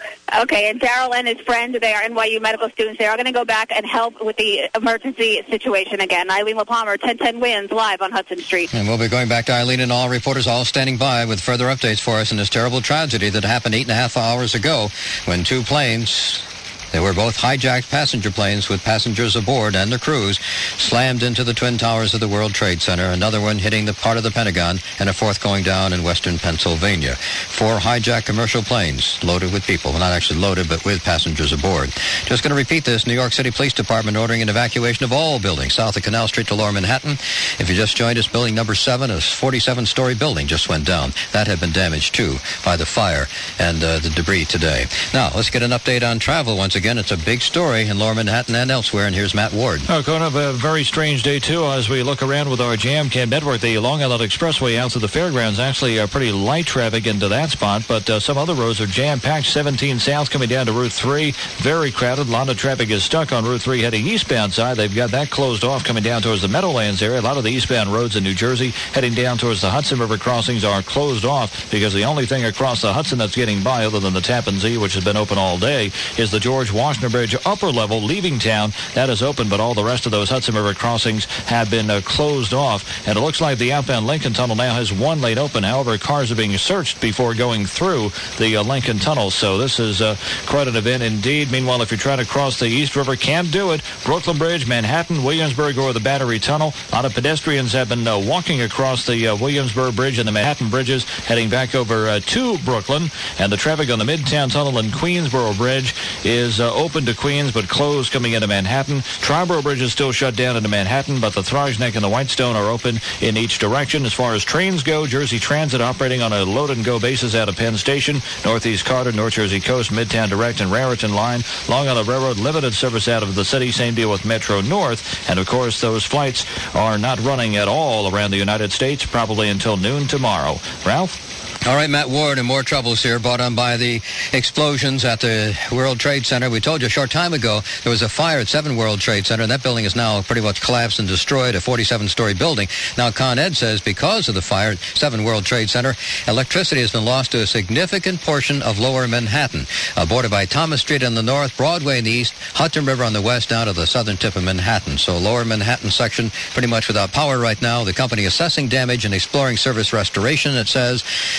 Okay, and Daryl and his friend, they are N Y U medical students. They are going to go back and help with the emergency situation again. Eileen LaPalmer, ten ten Wins, live on Hudson Street. And we'll be going back to Eileen and all reporters all standing by with further updates for us in this terrible tragedy that happened eight and a half hours ago when two planes, they were both hijacked passenger planes with passengers aboard and their crews, slammed into the Twin Towers of the World Trade Center, another one hitting the part of the Pentagon, and a fourth going down in western Pennsylvania. Four hijacked commercial planes loaded with people. Well, not actually loaded, but with passengers aboard. Just going to repeat this. New York City Police Department ordering an evacuation of all buildings south of Canal Street to Lower Manhattan. If you just joined us, building number seven, a forty-seven story building just went down. That had been damaged, too, by the fire and uh, the debris today. Now, let's get an update on travel once again. It's a big story in Lower Manhattan and elsewhere, and here's Matt Ward. Oh, going to have a very strange day, too, as we look around with our Jam Cam network. The Long Island Expressway out to the fairgrounds actually uh, pretty light traffic into that spot, but uh, some other roads are jam-packed. seventeen South coming down to Route three, very crowded. A lot of traffic is stuck on Route three heading eastbound side. They've got that closed off coming down towards the Meadowlands area. A lot of the eastbound roads in New Jersey heading down towards the Hudson River crossings are closed off because the only thing across the Hudson that's getting by, other than the Tappan Zee, which has been open all day, is the George Washington Bridge upper level leaving town. That is open, but all the rest of those Hudson River crossings have been uh, closed off. And it looks like the outbound Lincoln Tunnel now has one lane open. However, cars are being searched before going through the uh, Lincoln Tunnel. So this is uh, quite an event indeed. Meanwhile, if you're trying to cross the East River, can't do it. Brooklyn Bridge, Manhattan, Williamsburg, or the Battery Tunnel. A lot of pedestrians have been uh, walking across the uh, Williamsburg Bridge and the Manhattan bridges, heading back over uh, to Brooklyn. And the traffic on the Midtown Tunnel and Queensboro Bridge is uh, open to Queens, but closed coming into Manhattan. Triborough Bridge is still shut down into Manhattan, but the Throgs Neck and the Whitestone are open in each direction. As far as trains go, Jersey Transit operating on a load-and-go basis out of Penn Station, Northeast Carter, North Jersey Coast, Midtown Direct, and Raritan Line. Long Island Railroad, limited service out of the city. Same deal with Metro North. And, of course, those flights are not running at all around the United States, probably until noon tomorrow. Ralph? All right, Matt Ward, and more troubles here brought on by the explosions at the World Trade Center. We told you a short time ago there was a fire at seven World Trade Center, and that building is now pretty much collapsed and destroyed, a forty-seven story building. Now, Con Ed says because of the fire at seven World Trade Center, electricity has been lost to a significant portion of Lower Manhattan, uh, bordered by Thomas Street in the north, Broadway in the east, Hudson River on the west, down to the southern tip of Manhattan. So Lower Manhattan section pretty much without power right now. The company assessing damage and exploring service restoration, it says.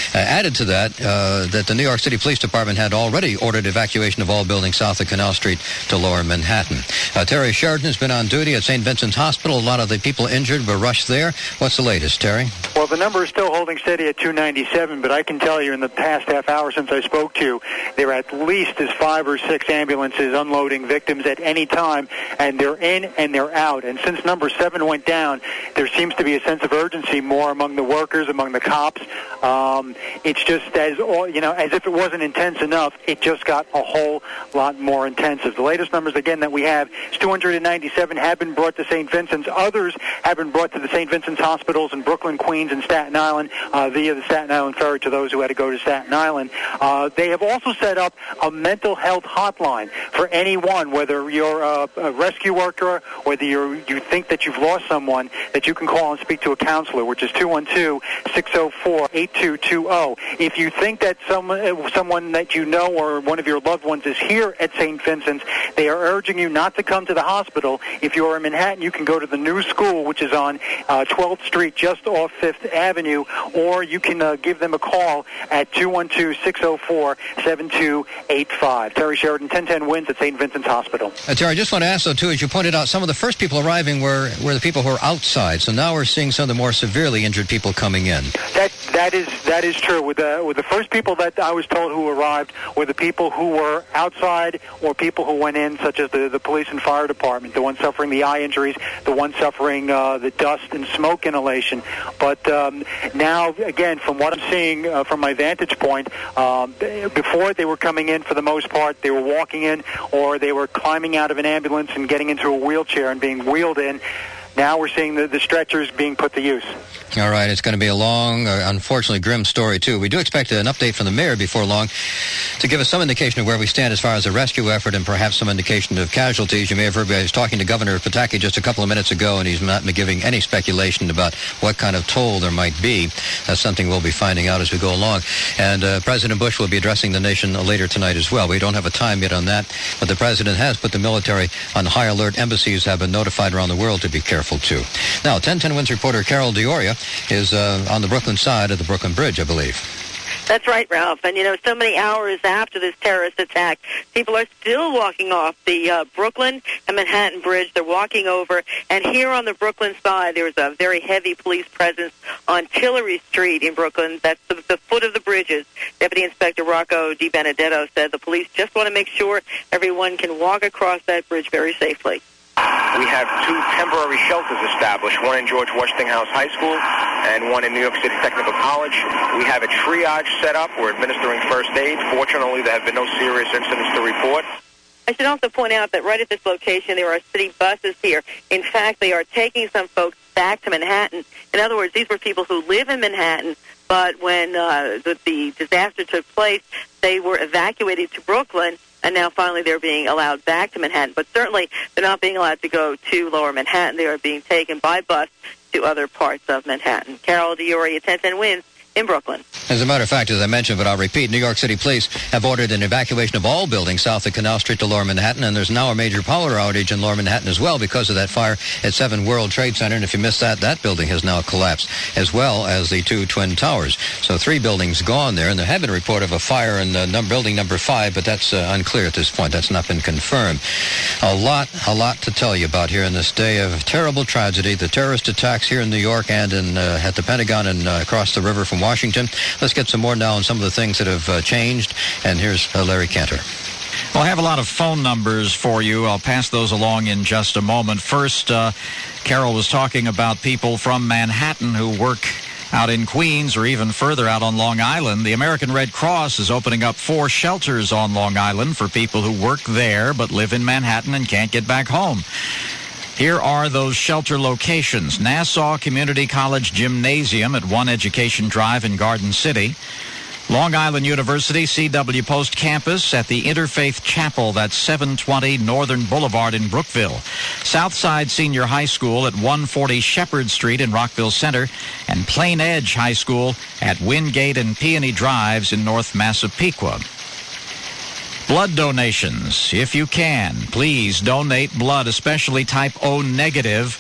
Uh, added to that, uh, that the New York City Police Department had already ordered evacuation of all buildings south of Canal Street to lower Manhattan. Uh, Terry Sheridan has been on duty at Saint Vincent's Hospital. A lot of the people injured were rushed there. What's the latest, Terry? Well, the number is still holding steady at two ninety-seven, but I can tell you in the past half hour since I spoke to you, there are at least as five or six ambulances unloading victims at any time, and they're in and they're out. And since number seven went down, there seems to be a sense of urgency more among the workers, among the cops. Um, it's just as, you know, as if it wasn't intense enough, it just got a whole lot more intensive. The latest numbers, again, that we have is two hundred ninety-seven have been brought to Saint Vincent's. Others have been brought to the Saint Vincent's hospitals in Brooklyn, Queens, and Staten Island uh, via the Staten Island Ferry to those who had to go to Staten Island. Uh, they have also set up a mental health hotline for anyone, whether you're a, a rescue worker, whether you're, you think that you've lost someone, that you can call and speak to a counselor, which is two one two, six oh four, eight two two oh. If you think that someone, someone that you know or one of your loved ones is here at Saint Vincent's, they are urging you not to come to the hospital. If you're in Manhattan, you can go to the new school, which is on uh, twelfth Street, just off Fifth Avenue, or you can uh, give them a call at two one two, six oh four, seven two eight five. Terry Sheridan, ten ten wins at Saint Vincent's Hospital. Uh, Terry, I just want to ask, though, too, as you pointed out, some of the first people arriving were, were the people who were outside, so now we're seeing some of the more severely injured people coming in. That that is that is true. With the with the first people that I was told who arrived were the people who were outside or people who went in, such as the, the police and fire department, the ones suffering the eye injuries, the ones suffering uh, the dust and smoke inhalation. But um, now, again, from what I'm seeing uh, from my vantage point, um, before they were coming in for the most part, they were walking in or they were climbing out of an ambulance and getting into a wheelchair and being wheeled in. Now we're seeing the, the stretchers being put to use. All right, it's going to be a long, uh, unfortunately grim story, too. We do expect an update from the mayor before long to give us some indication of where we stand as far as the rescue effort and perhaps some indication of casualties. You may have heard I was talking to Governor Pataki just a couple of minutes ago, and he's not giving any speculation about what kind of toll there might be. That's something we'll be finding out as we go along. And uh, President Bush will be addressing the nation later tonight as well. We don't have a time yet on that, but the president has put the military on high alert. Embassies have been notified around the world to be careful, too. Now, ten ten Wins reporter Carol D'Auria is uh, on the Brooklyn side of the Brooklyn Bridge, I believe. That's right, Ralph. And, you know, so many hours after this terrorist attack, people are still walking off the uh, Brooklyn and Manhattan Bridge. They're walking over. And here on the Brooklyn side, there's a very heavy police presence on Tillery Street in Brooklyn. That's the, the foot of the bridges. Deputy Inspector Rocco Di Benedetto said the police just want to make sure everyone can walk across that bridge very safely. We have two temporary shelters established, one in George Westinghouse High School and one in New York City Technical College. We have a triage set up. We're administering first aid. Fortunately, there have been no serious incidents to report. I should also point out that right at this location, there are city buses here. In fact, they are taking some folks back to Manhattan. In other words, these were people who live in Manhattan, but when uh, the, the disaster took place, they were evacuated to Brooklyn, and now finally they're being allowed back to Manhattan. But certainly they're not being allowed to go to Lower Manhattan. They are being taken by bus to other parts of Manhattan. Carol D'Auria, ten ten Wins in Brooklyn. As a matter of fact, as I mentioned, but I'll repeat, New York City Police have ordered an evacuation of all buildings south of Canal Street to Lower Manhattan, and there's now a major power outage in Lower Manhattan as well because of that fire at seven World Trade Center. And if you missed that, that building has now collapsed, as well as the two Twin Towers. So three buildings gone there, and there have been a report of a fire in uh, num- building number five, but that's uh, unclear at this point. That's not been confirmed. A lot, a lot to tell you about here in this day of terrible tragedy, the terrorist attacks here in New York and in uh, at the Pentagon and uh, across the river from Washington. Let's get some more now on some of the things that have uh, changed. And here's uh, Larry Cantor. Well, I have a lot of phone numbers for you. I'll pass those along in just a moment. First, uh, Carol was talking about people from Manhattan who work out in Queens or even further out on Long Island. The American Red Cross is opening up four shelters on Long Island for people who work there but live in Manhattan and can't get back home. Here are those shelter locations. Nassau Community College Gymnasium at One Education Drive in Garden City. Long Island University C W Post Campus at the Interfaith Chapel, that's seven twenty Northern Boulevard in Brookville. Southside Senior High School at one forty Shepherd Street in Rockville Center. And Plain Edge High School at Wingate and Peony Drives in North Massapequa. Blood donations. If you can, please donate blood, especially type O negative.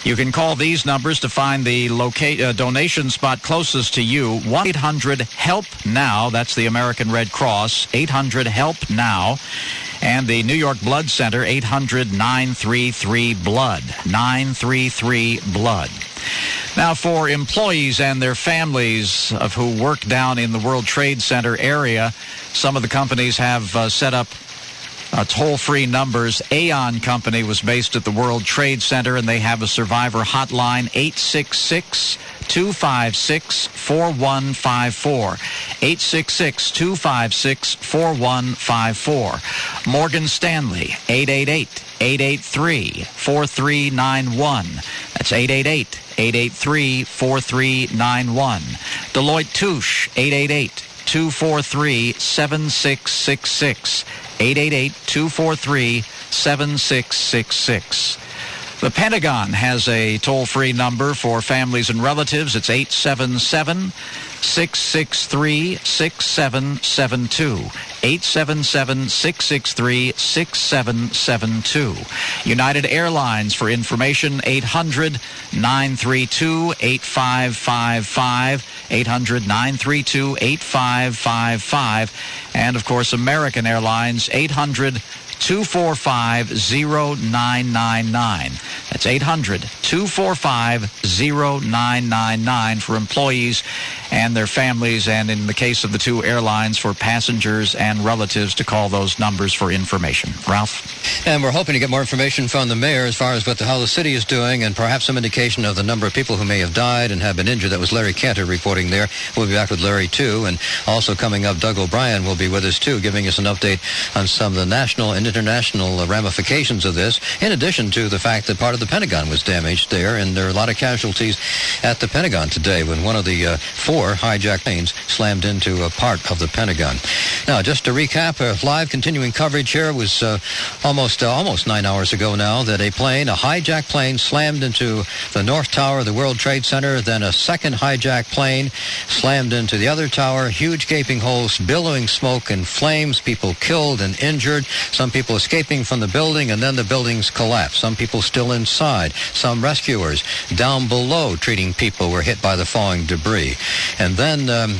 You can call these numbers to find the locate, uh, donation spot closest to you. one eight hundred help now. That's the American Red Cross. eight hundred help now. And the New York Blood Center, eight hundred nine three three blood. nine three three blood. Now, for employees and their families of who work down in the World Trade Center area, some of the companies have uh, set up Uh, toll-free numbers. Aon Company was based at the World Trade Center, and they have a survivor hotline, eight six six, two five six, four one five four. eight six six, two five six, four one five four. Morgan Stanley, eight eight eight, eight eight three, four three nine one. That's eight eight eight, eight eight three, four three nine one. Deloitte Touche, eight eight eight, two four three, seven six six six. eight eight eight, two four three, seven six six six. The Pentagon has a toll-free number for families and relatives. It's eight seven seven, six six three, six seven seven two. eight seven seven, six six three, six seven seven two. United Airlines for information, eight hundred, nine three two, eight five five five. eight hundred, nine three two, eight five five five. And, of course, American Airlines, eight hundred, two four five, zero nine nine nine. That's eight hundred, two four five, zero nine nine nine for employees and their families, and in the case of the two airlines, for passengers and relatives to call those numbers for information. Ralph? And we're hoping to get more information from the mayor as far as what the, how the city is doing, and perhaps some indication of the number of people who may have died and have been injured. That was Larry Cantor reporting there. We'll be back with Larry, too. And also coming up, Doug O'Brien will be with us, too, giving us an update on some of the national and international ramifications of this, in addition to the fact that part of the Pentagon was damaged there, and there are a lot of casualties at the Pentagon today when one of the uh, four hijacked planes slammed into a part of the Pentagon. Now, just to recap, uh, live continuing coverage here. It was uh, almost uh, almost nine hours ago now that a plane, a hijacked plane, slammed into the North Tower of the World Trade Center. Then a second hijacked plane slammed into the other tower. Huge gaping holes, billowing smoke and flames. People killed and injured. Some people escaping from the building, and then the buildings collapsed. Some people still inside. Some rescuers down below treating people were hit by the falling debris. And then um,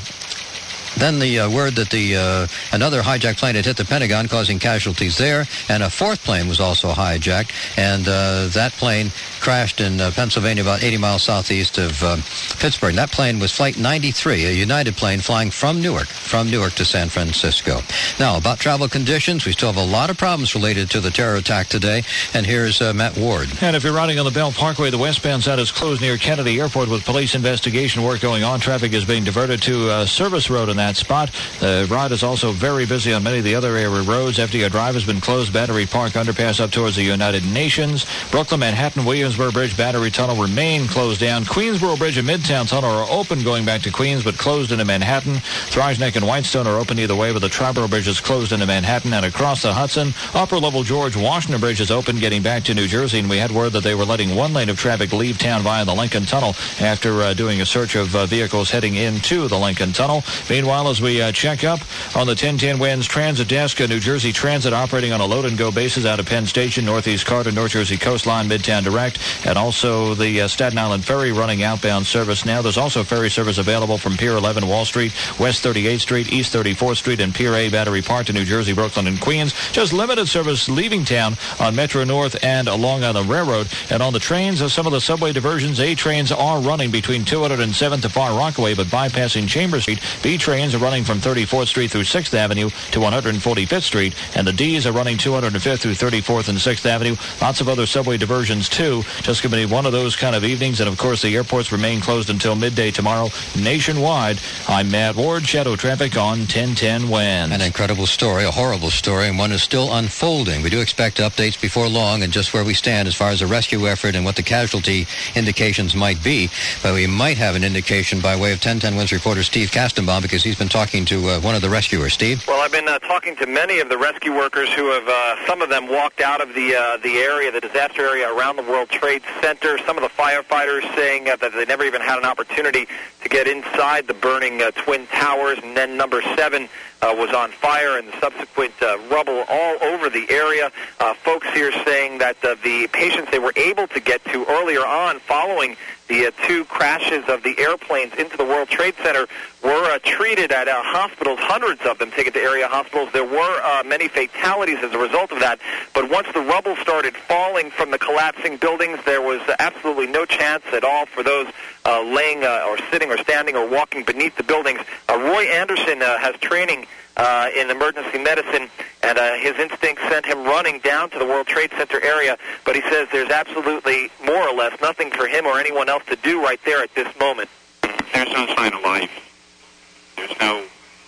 then the uh, word that the uh, another hijacked plane had hit the Pentagon, causing casualties there, and a fourth plane was also hijacked, and uh, that plane crashed in uh, Pennsylvania, about eighty miles southeast of uh, Pittsburgh. That plane was Flight ninety-three, a United plane flying from Newark, from Newark to San Francisco. Now, about travel conditions, we still have a lot of problems related to the terror attack today, and here's uh, Matt Ward. And if you're riding on the Bell Parkway, the westbound side is closed near Kennedy Airport with police investigation work going on. Traffic is being diverted to uh, Service Road in that spot. The ride is also very busy on many of the other area roads. F D R Drive has been closed. Battery Park underpass up towards the United Nations. Brooklyn, Manhattan, Williamsburg Bridge, Battery Tunnel remain closed down. Queensboro Bridge and Midtown Tunnel are open going back to Queens, but closed into Manhattan. Thrush Neck and Whitestone are open either way, but the Triborough Bridge is closed into Manhattan. And across the Hudson, upper level George Washington Bridge is open getting back to New Jersey, and we had word that they were letting one lane of traffic leave town via the Lincoln Tunnel after uh, doing a search of uh, vehicles heading into the Lincoln Tunnel. Meanwhile, as we uh, check up on the ten ten Winds Transit Desk, uh, New Jersey Transit operating on a load-and-go basis out of Penn Station, Northeast Carter, North Jersey Coastline, Midtown Direct, and also the uh, Staten Island Ferry running outbound service now. There's also ferry service available from Pier eleven Wall Street, West thirty-eighth Street, East thirty-fourth Street, and Pier A Battery Park to New Jersey, Brooklyn, and Queens. Just limited service leaving town on Metro North and along on the railroad. And on the trains, uh, some of the subway diversions, A trains are running between two hundred seventh to Far Rockaway, but bypassing Chambers Street. B trains are running from thirty-fourth Street through sixth Avenue to one hundred forty-fifth Street, and the D's are running two hundred fifth through thirty-fourth and sixth Avenue. Lots of other subway diversions, too. Just going to be one of those kind of evenings, and, of course, the airports remain closed until midday tomorrow nationwide. I'm Matt Ward, Shadow Traffic on ten ten Winds. An incredible story, a horrible story, and one is still unfolding. We do expect updates before long and just where we stand as far as the rescue effort and what the casualty indications might be, but we might have an indication by way of ten ten Winds reporter Steve Kastenbaum, because he's he's been talking to uh, one of the rescuers. Steve? Well, I've been uh, talking to many of the rescue workers who have, uh, some of them walked out of the uh, the area, the disaster area around the World Trade Center. Some of the firefighters saying uh, that they never even had an opportunity to get inside the burning uh, Twin Towers. And then number seven uh, was on fire and the subsequent uh, rubble all over the area. Uh, folks here saying that uh, the patients they were able to get to earlier on following the uh, two crashes of the airplanes into the World Trade Center were uh, treated at uh, hospitals, hundreds of them taken to area hospitals. There were uh, many fatalities as a result of that, but once the rubble started falling from the collapsing buildings, there was uh, absolutely no chance at all for those uh, laying uh, or sitting or standing or walking beneath the buildings. Uh, Roy Anderson uh, has training Uh, in emergency medicine, and uh, his instinct sent him running down to the World Trade Center area, but he says there's absolutely more or less nothing for him or anyone else to do right there at this moment. There's no sign of life. There's no,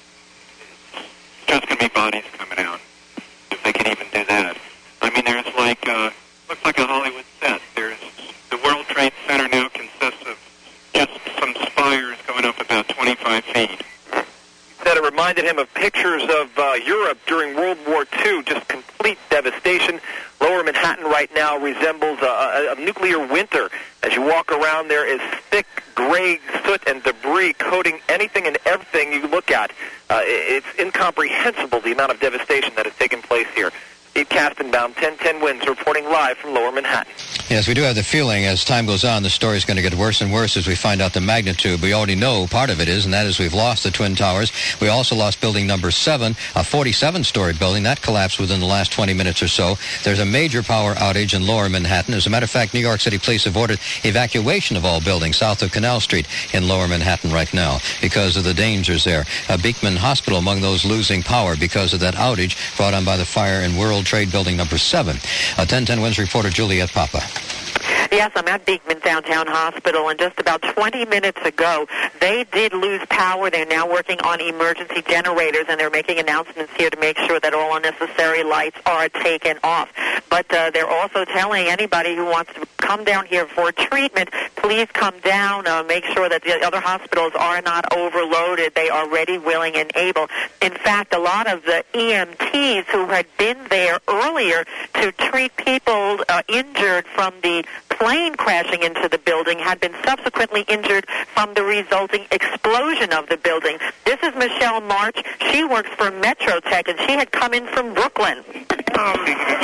it's just going to be bodies coming out, if they can even do that. I mean, there's like, uh, looks like a Hollywood set. There's, the World Trade Center now consists of just some spires going up about twenty-five feet. That it reminded him of pictures of uh, Europe during World War Two, just complete devastation. Lower Manhattan right now resembles a, a, a nuclear winter. As you walk around, there is thick gray soot and debris coating anything and everything you look at. Uh, it's incomprehensible the amount of devastation that has taken place here. Steve Kastenbaum, ten ten Winds, reporting live from Lower Manhattan. Yes, we do have the feeling as time goes on, the story is going to get worse and worse as we find out the magnitude. We already know part of it is, and that is we've lost the Twin Towers. We also lost building number seven, a forty-seven story building. That collapsed within the last twenty minutes or so. There's a major power outage in Lower Manhattan. As a matter of fact, New York City Police have ordered evacuation of all buildings south of Canal Street in Lower Manhattan right now because of the dangers there. Uh, Beekman Hospital among those losing power because of that outage brought on by the fire in World Trade Building number seven. Uh, ten ten Winds reporter Juliet Papa. Yes, I'm at Beekman Downtown Hospital, and just about twenty minutes ago, they did lose power. They're now working on emergency generators, and they're making announcements here to make sure that all unnecessary lights are taken off. But uh, they're also telling anybody who wants to come down here for treatment, please come down, uh, make sure that the other hospitals are not overloaded. They are ready, willing, and able. In fact, a lot of the E M Ts who had been there earlier to treat people uh, injured from the plane crashing into the building had been subsequently injured from the resulting explosion of the building. This is Michelle March. She works for Metrotech, and she had come in from Brooklyn. Um,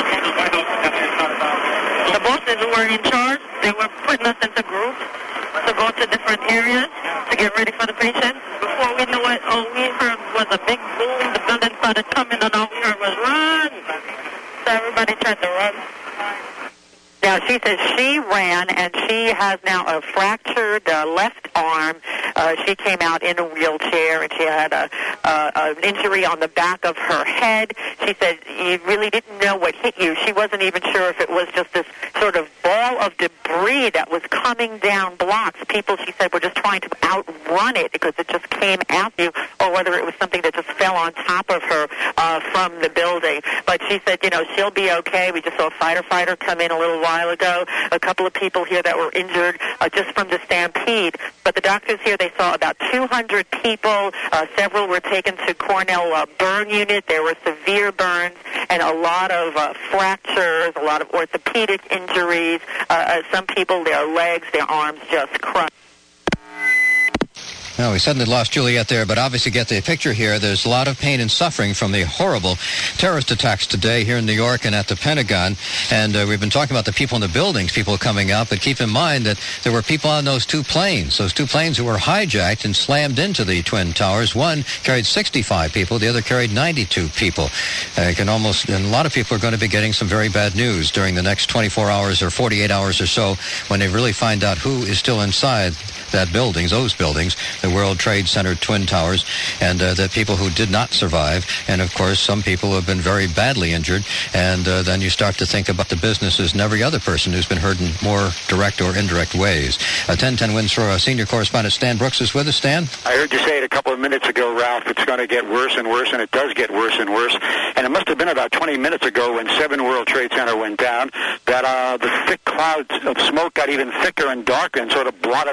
the bosses who were in charge, they were putting us into groups to go to different areas to get ready for the patients. Before we knew it, all we heard was a big boom. The building started coming, and all we heard was run. So everybody tried to run. Now, she says she ran, and she has now a fractured uh, left arm. Uh, she came out in a wheelchair, and she had a, uh, an injury on the back of her head. She said you really didn't know what hit you. She wasn't even sure if it was just this sort of ball of debris that was coming down blocks. People, she said, were just trying to outrun it because it just came at you, or whether it was something that just fell on top of her uh, from the building. But she said, you know, she'll be okay. We just saw a fighter fighter come in a little while ago, a couple of people here that were injured uh, just from the stampede. But the doctors here, they saw about two hundred people. Uh, several were taken to Cornell uh, burn unit. There were severe burns and a lot of uh, fractures, a lot of orthopedic injuries. Uh, uh, some people, their legs, their arms just crushed. No, we suddenly lost Juliet there, but obviously get the picture here. There's a lot of pain and suffering from the horrible terrorist attacks today here in New York and at the Pentagon. And uh, we've been talking about the people in the buildings, people coming out, but keep in mind that there were people on those two planes, those two planes who were hijacked and slammed into the Twin Towers. One carried sixty-five people, the other carried ninety-two people. Uh, can almost, and a lot of people are going to be getting some very bad news during the next twenty-four hours or forty-eight hours or so when they really find out who is still inside that buildings, those buildings, the World Trade Center Twin Towers, and uh, the people who did not survive. And, of course, some people have been very badly injured. And uh, then you start to think about the businesses and every other person who's been hurt in more direct or indirect ways. Uh, ten ten Winds for uh, senior correspondent Stan Brooks is with us. Stan? I heard you say it a couple of minutes ago, Ralph. It's going to get worse and worse, and it does get worse and worse. And it must have been about twenty minutes ago when seven World Trade Center went down that uh, the thick clouds of smoke got even thicker and darker and sort of blotted out every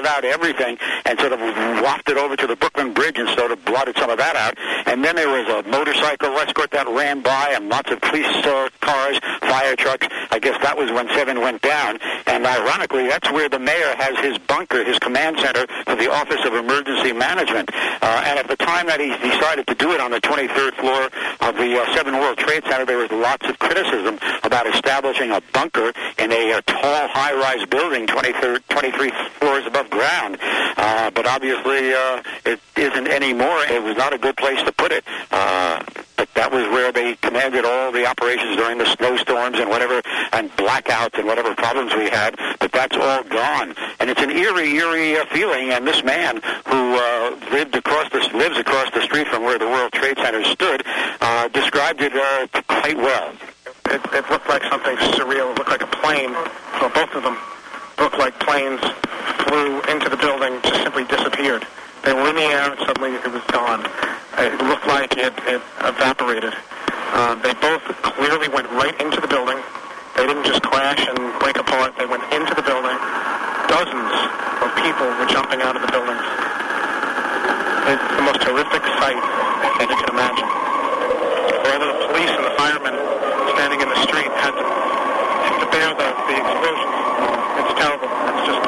everything and sort of wafted over to the Brooklyn Bridge and sort of blotted some of that out. And then there was a motorcycle escort that ran by and lots of police uh, cars, fire trucks. I guess that was when seven went down. And ironically, that's where the mayor has his bunker, his command center for the Office of Emergency Management. Uh, and at the time that he decided to do it on the twenty-third floor of the uh, seven World Trade Center, there was lots of criticism about establishing a bunker in a, a tall, high-rise building twenty-three floors above ground. Uh, but obviously, uh, it isn't anymore. It was not a good place to put it. Uh, but that was where they commanded all the operations during the snowstorms and whatever, and blackouts and whatever problems we had. But that's all gone. And it's an eerie, eerie uh, feeling. And this man who uh, lived across the, lives across the street from where the World Trade Center stood uh, described it uh, quite well. It, it looked like something surreal. It looked like a plane. Well, both of them looked like planes flew into the building, just simply disappeared. They were in the air, and suddenly it was gone. It looked like it, it evaporated. Uh, they both clearly went right into the building. They didn't just crash and break apart. They went into the building. Dozens of people were jumping out of the buildings. It's the most horrific sight that you can imagine. All the police and the firemen standing in the street had to, had to bear the, the explosions. It's terrible. It's just...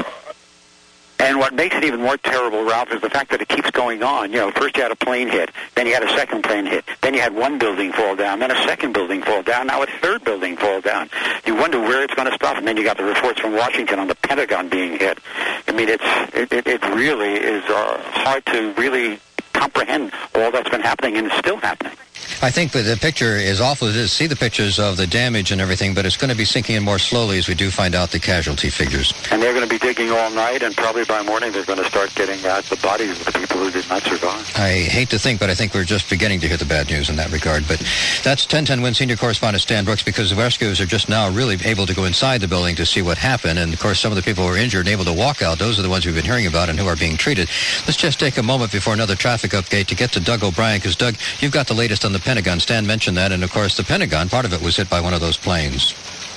And what makes it even more terrible, Ralph, is the fact that it keeps going on. You know, first you had a plane hit, then you had a second plane hit, then you had one building fall down, then a second building fall down, now a third building fall down. You wonder where it's going to stop, and then you got the reports from Washington on the Pentagon being hit. I mean, it's it, it, it really is uh, hard to really comprehend all that's been happening, and it's still happening. I think that the picture is awful to see the pictures of the damage and everything, but it's going to be sinking in more slowly as we do find out the casualty figures. And they're going to be digging all night, and probably by morning they're going to start getting at the bodies of the people who did not survive. I hate to think, but I think we're just beginning to hear the bad news in that regard. But that's ten ten Win senior correspondent Stan Brooks, because the rescuers are just now really able to go inside the building to see what happened. And, of course, some of the people who are injured and able to walk out, those are the ones we've been hearing about and who are being treated. Let's just take a moment before another traffic update to get to Doug O'Brien, because, Doug, you've got the latest on the Pentagon. Stan mentioned that, and of course the Pentagon, part of it was hit by one of those planes.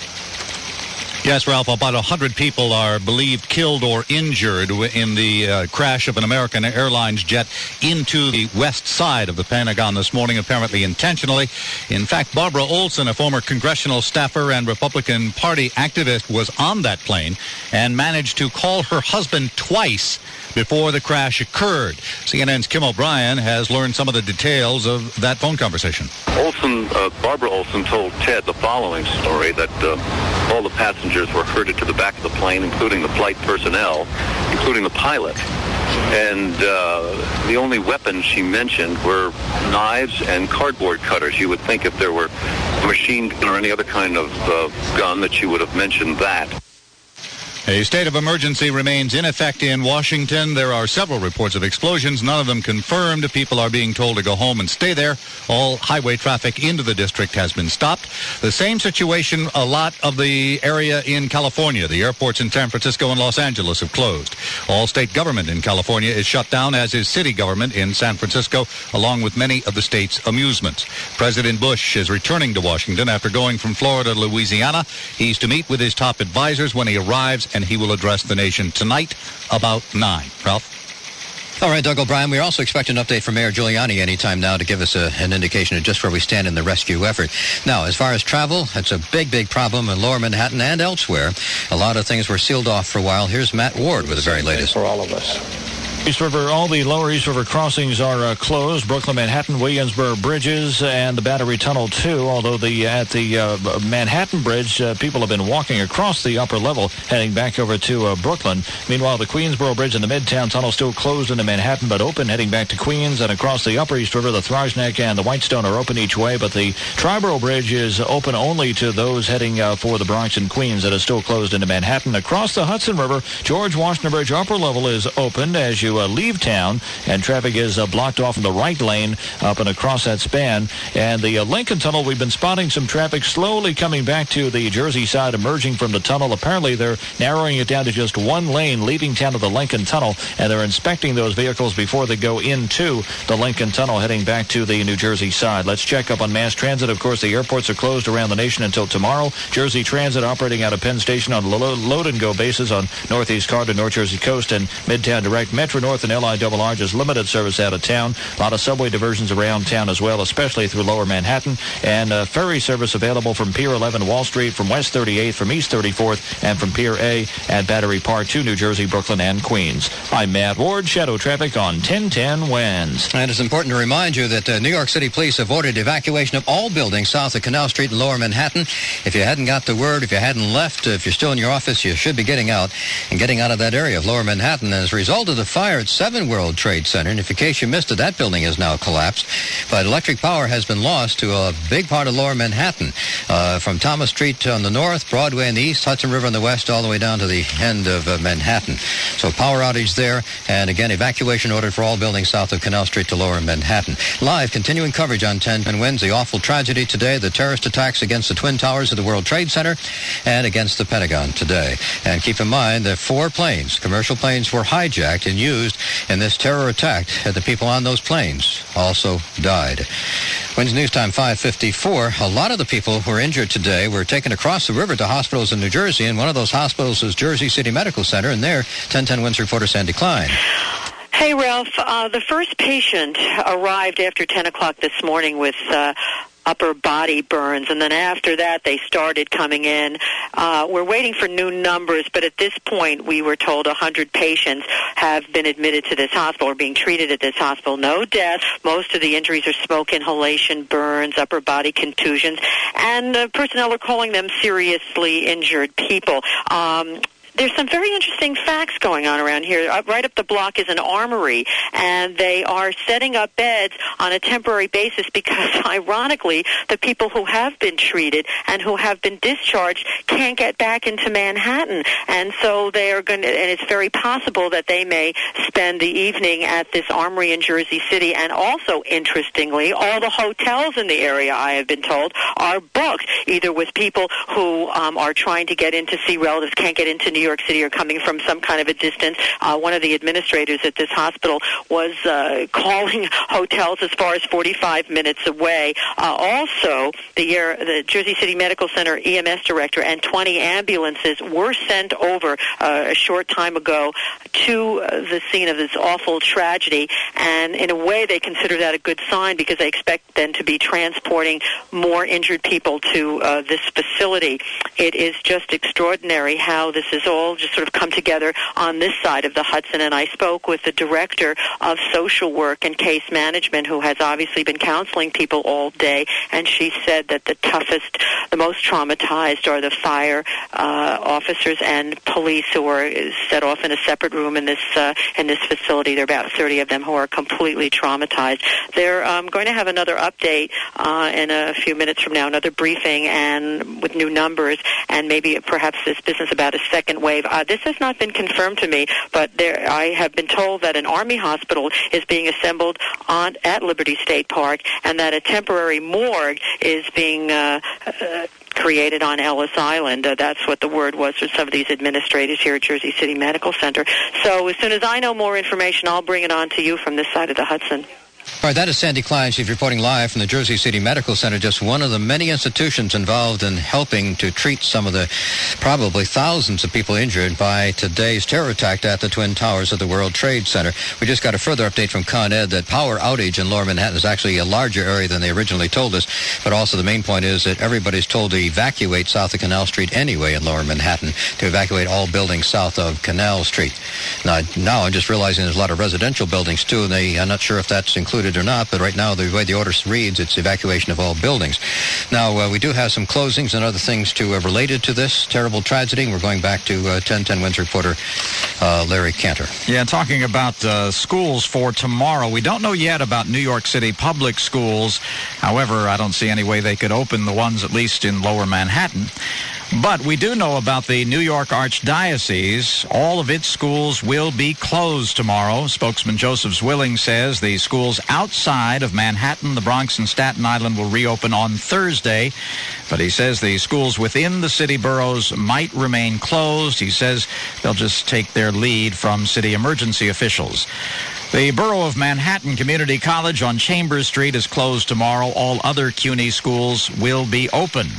Yes, Ralph, about one hundred people are believed killed or injured in the uh, crash of an American Airlines jet into the west side of the Pentagon this morning, apparently intentionally. In fact, Barbara Olson, a former congressional staffer and Republican Party activist, was on that plane and managed to call her husband twice before the crash occurred. C N N's Kim O'Brien has learned some of the details of that phone conversation. Olson, uh, Barbara Olson told Ted the following story, that uh, all the passengers were herded to the back of the plane, including the flight personnel, including the pilot. And uh, the only weapons she mentioned were knives and cardboard cutters. You would think if there were a machine gun or any other kind of uh, gun that she would have mentioned that. A state of emergency remains in effect in Washington. There are several reports of explosions, none of them confirmed. People are being told to go home and stay there. All highway traffic into the district has been stopped. The same situation, a lot of the area in California. The airports in San Francisco and Los Angeles have closed. All state government in California is shut down, as is city government in San Francisco, along with many of the state's amusements. President Bush is returning to Washington after going from Florida to Louisiana. He's to meet with his top advisors when he arrives, and he will address the nation tonight about nine. Ralph? All right, Doug O'Brien, we also expect an update from Mayor Giuliani anytime now to give us a, an indication of just where we stand in the rescue effort. Now, as far as travel, it's a big, big problem in Lower Manhattan and elsewhere. A lot of things were sealed off for a while. Here's Matt Ward with the very latest. For all of us. East River, all the lower East River crossings are uh, closed. Brooklyn, Manhattan, Williamsburg bridges, and the Battery Tunnel, too. Although the at the uh, Manhattan Bridge, uh, people have been walking across the upper level, heading back over to uh, Brooklyn. Meanwhile, the Queensboro Bridge and the Midtown Tunnel still closed into Manhattan, but open, heading back to Queens. And across the upper East River, the Throgs Neck and the Whitestone are open each way, but the Triborough Bridge is open only to those heading uh, for the Bronx and Queens. That is still closed into Manhattan. Across the Hudson River, George Washington Bridge upper level is open as you to uh, leave town, and traffic is uh, blocked off in the right lane up and across that span. And the uh, Lincoln Tunnel, we've been spotting some traffic slowly coming back to the Jersey side, emerging from the tunnel. Apparently, they're narrowing it down to just one lane leaving town to the Lincoln Tunnel, and they're inspecting those vehicles before they go into the Lincoln Tunnel, heading back to the New Jersey side. Let's check up on mass transit. Of course, the airports are closed around the nation until tomorrow. Jersey Transit operating out of Penn Station on a lo- load-and-go basis on Northeast Car to North Jersey Coast and Midtown Direct. Metro North and L I R R just limited service out of town. A lot of subway diversions around town as well, especially through Lower Manhattan. And uh, ferry service available from Pier eleven Wall Street, from West thirty-eighth, from East thirty-fourth, and from Pier A at Battery Park to New Jersey, Brooklyn, and Queens. I'm Matt Ward. Shadow traffic on ten ten W E N S. And it's important to remind you that uh, New York City Police have ordered evacuation of all buildings south of Canal Street in Lower Manhattan. If you hadn't got the word, if you hadn't left, uh, if you're still in your office, you should be getting out and getting out of that area of Lower Manhattan. As a result of the fire at seven World Trade Center, and if in case you missed it, that building is now collapsed. But electric power has been lost to a big part of Lower Manhattan, uh, from Thomas Street on the north, Broadway in the east, Hudson River on the west, all the way down to the end of uh, Manhattan. So power outage there, and again, evacuation ordered for all buildings south of Canal Street to Lower Manhattan. Live, continuing coverage on ten ten W E N S, the awful tragedy today, the terrorist attacks against the Twin Towers of the World Trade Center and against the Pentagon today. And keep in mind that four planes, commercial planes, were hijacked and used in this terror attack, and the people on those planes also died. W E N S News Time five fifty-four. A lot of the people who were injured today were taken across the river to hospitals in New Jersey, and one of those hospitals is Jersey City Medical Center, and there, ten ten W E N S reporter Sandy Klein. Hey, Ralph. Uh, the first patient arrived after ten o'clock this morning with uh, upper body burns, and then after that they started coming in. Uh, we're waiting for new numbers, but at this point we were told one hundred patients have been admitted to this hospital or being treated at this hospital. No deaths. Most of the injuries are smoke inhalation, burns, upper body contusions, and uh, personnel are calling them seriously injured people. Um, There's some very interesting facts going on around here. Uh, right up the block is an armory, and they are setting up beds on a temporary basis because, ironically, the people who have been treated and who have been discharged can't get back into Manhattan. And so they are going to, and it's very possible that they may spend the evening at this armory in Jersey City. And also, interestingly, all the hotels in the area, I have been told, are booked, either with people who um, are trying to get in to see relatives, can't get into New York New York City, or coming from some kind of a distance. Uh, one of the administrators at this hospital was uh, calling hotels as far as forty-five minutes away. Uh, also, the, Air, the Jersey City Medical Center E M S director and twenty ambulances were sent over uh, a short time ago to uh, the scene of this awful tragedy. And in a way, they consider that a good sign because they expect them to be transporting more injured people to uh, this facility. It is just extraordinary how this is all just sort of come together on this side of the Hudson. And I spoke with the director of social work and case management, who has obviously been counseling people all day, and she said that the toughest, the most traumatized are the fire uh, officers and police who are set off in a separate room in this uh, in this facility. There are about thirty of them who are completely traumatized. They're um, going to have another update uh, in a few minutes from now, another briefing, and with new numbers, and maybe perhaps this business about a second wave. Uh, this has not been confirmed to me, but there, I have been told that an Army hospital is being assembled on at Liberty State Park, and that a temporary morgue is being uh, uh, created on Ellis Island. Uh, that's what the word was for some of these administrators here at Jersey City Medical Center. So as soon as I know more information, I'll bring it on to you from this side of the Hudson. All right, that is Sandy Klein. She's reporting live from the Jersey City Medical Center, just one of the many institutions involved in helping to treat some of the probably thousands of people injured by today's terror attack at the Twin Towers of the World Trade Center. We just got a further update from Con Ed that power outage in Lower Manhattan is actually a larger area than they originally told us, but also the main point is that everybody's told to evacuate south of Canal Street anyway in Lower Manhattan, to evacuate all buildings south of Canal Street. Now, now I'm just realizing there's a lot of residential buildings, too, and they, I'm not sure if that's included or not, but right now the way the order reads, it's evacuation of all buildings. Now, uh, we do have some closings and other things to uh, related to this terrible tragedy. We're going back to uh, ten ten W E N S reporter uh, Larry Cantor. Yeah, talking about uh, schools for tomorrow. We don't know yet about New York City public schools. However, I don't see any way they could open the ones at least in Lower Manhattan. But we do know about the New York Archdiocese. All of its schools will be closed tomorrow. Spokesman Joseph Zwilling says the schools outside of Manhattan, the Bronx, and Staten Island will reopen on Thursday. But he says the schools within the city boroughs might remain closed. He says they'll just take their lead from city emergency officials. The Borough of Manhattan Community College on Chambers Street is closed tomorrow. All other C U N Y schools will be open.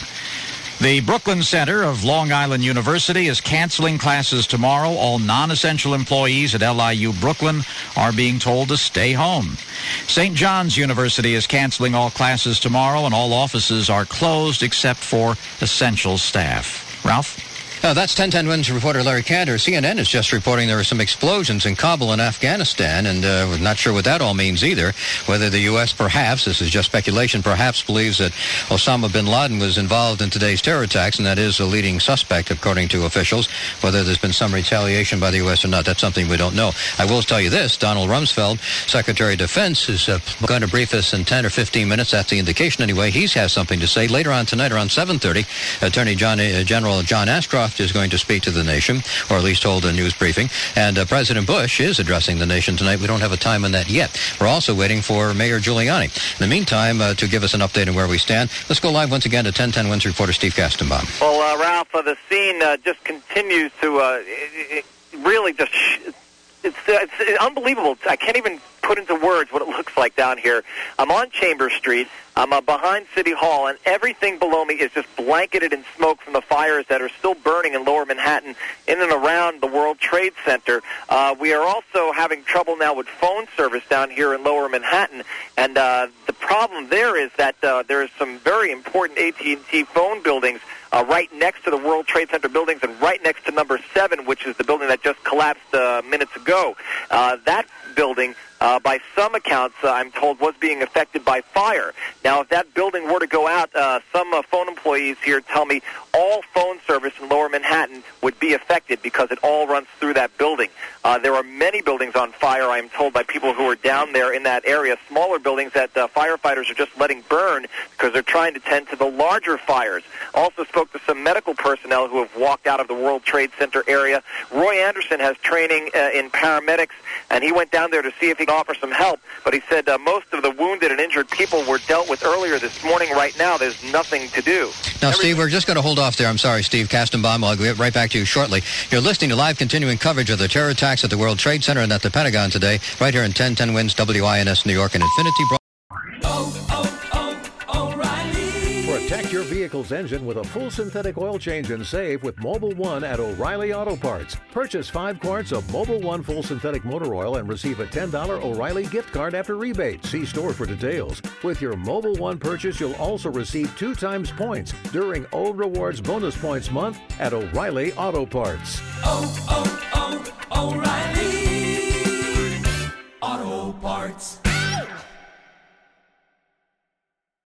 The Brooklyn Center of Long Island University is canceling classes tomorrow. All non-essential employees at L I U Brooklyn are being told to stay home. Saint John's University is canceling all classes tomorrow, and all offices are closed except for essential staff. Ralph? Uh, that's ten ten Wins reporter Larry Cantor. C N N is just reporting there were some explosions in Kabul and Afghanistan, and uh, we're not sure what that all means either. Whether the U S perhaps, this is just speculation, perhaps believes that Osama bin Laden was involved in today's terror attacks, and that is the leading suspect, according to officials. Whether there's been some retaliation by the U S or not, that's something we don't know. I will tell you this, Donald Rumsfeld, Secretary of Defense, is uh, going to brief us in ten or fifteen minutes. That's the indication anyway. He has something to say. Later on tonight around seven thirty, Attorney John, uh, General John Ashcroft is going to speak to the nation, or at least hold a news briefing. And uh, President Bush is addressing the nation tonight. We don't have a time on that yet. We're also waiting for Mayor Giuliani. In the meantime, uh, to give us an update on where we stand, let's go live once again to ten ten Wins reporter Steve Kastenbaum. Well, uh, Ralph, uh, the scene uh, just continues to uh, it, it really just... Sh- It's, uh, it's unbelievable. I can't even put into words what it looks like down here. I'm on Chambers Street. I'm uh, behind City Hall, and everything below me is just blanketed in smoke from the fires that are still burning in Lower Manhattan, in and around the World Trade Center. Uh, we are also having trouble now with phone service down here in Lower Manhattan, and uh, the problem there is that uh, there is some very important A T and T phone buildings Uh, right next to the World Trade Center buildings and right next to number seven, which is the building that just collapsed uh, minutes ago. Uh, that building, uh, by some accounts, uh, I'm told, was being affected by fire. Now, if that building were to go out, uh, some uh, phone employees here tell me all phone service in Lower Manhattan would be affected because it all runs through that building. Uh, there are many buildings on fire, I am told, by people who are down there in that area, smaller buildings that uh, firefighters are just letting burn because they're trying to tend to the larger fires. Also spoke to some medical personnel who have walked out of the World Trade Center area. Roy Anderson has training uh, in paramedics, and he went down there to see if he could offer some help, but he said uh, most of the wounded and injured people were dealt with earlier this morning. Right now, there's nothing to do. Now, Steve, we're just going to hold off there. I'm sorry, Steve Kastenbaum. I'll get right back to you shortly. You're listening to live continuing coverage of the terror attacks at the World Trade Center and at the Pentagon today, right here in ten ten Wins, W I N S New York, and Infinity Broad. Oh, oh, oh, O'Reilly. Protect your vehicle's engine with a full synthetic oil change and save with Mobil one at O'Reilly Auto Parts. Purchase five quarts of Mobil one full synthetic motor oil and receive a ten dollars O'Reilly gift card after rebate. See store for details. With your Mobil one purchase, you'll also receive two times points during O Rewards Bonus Points Month at O'Reilly Auto Parts. Oh, oh, oh, O'Reilly Auto Parts.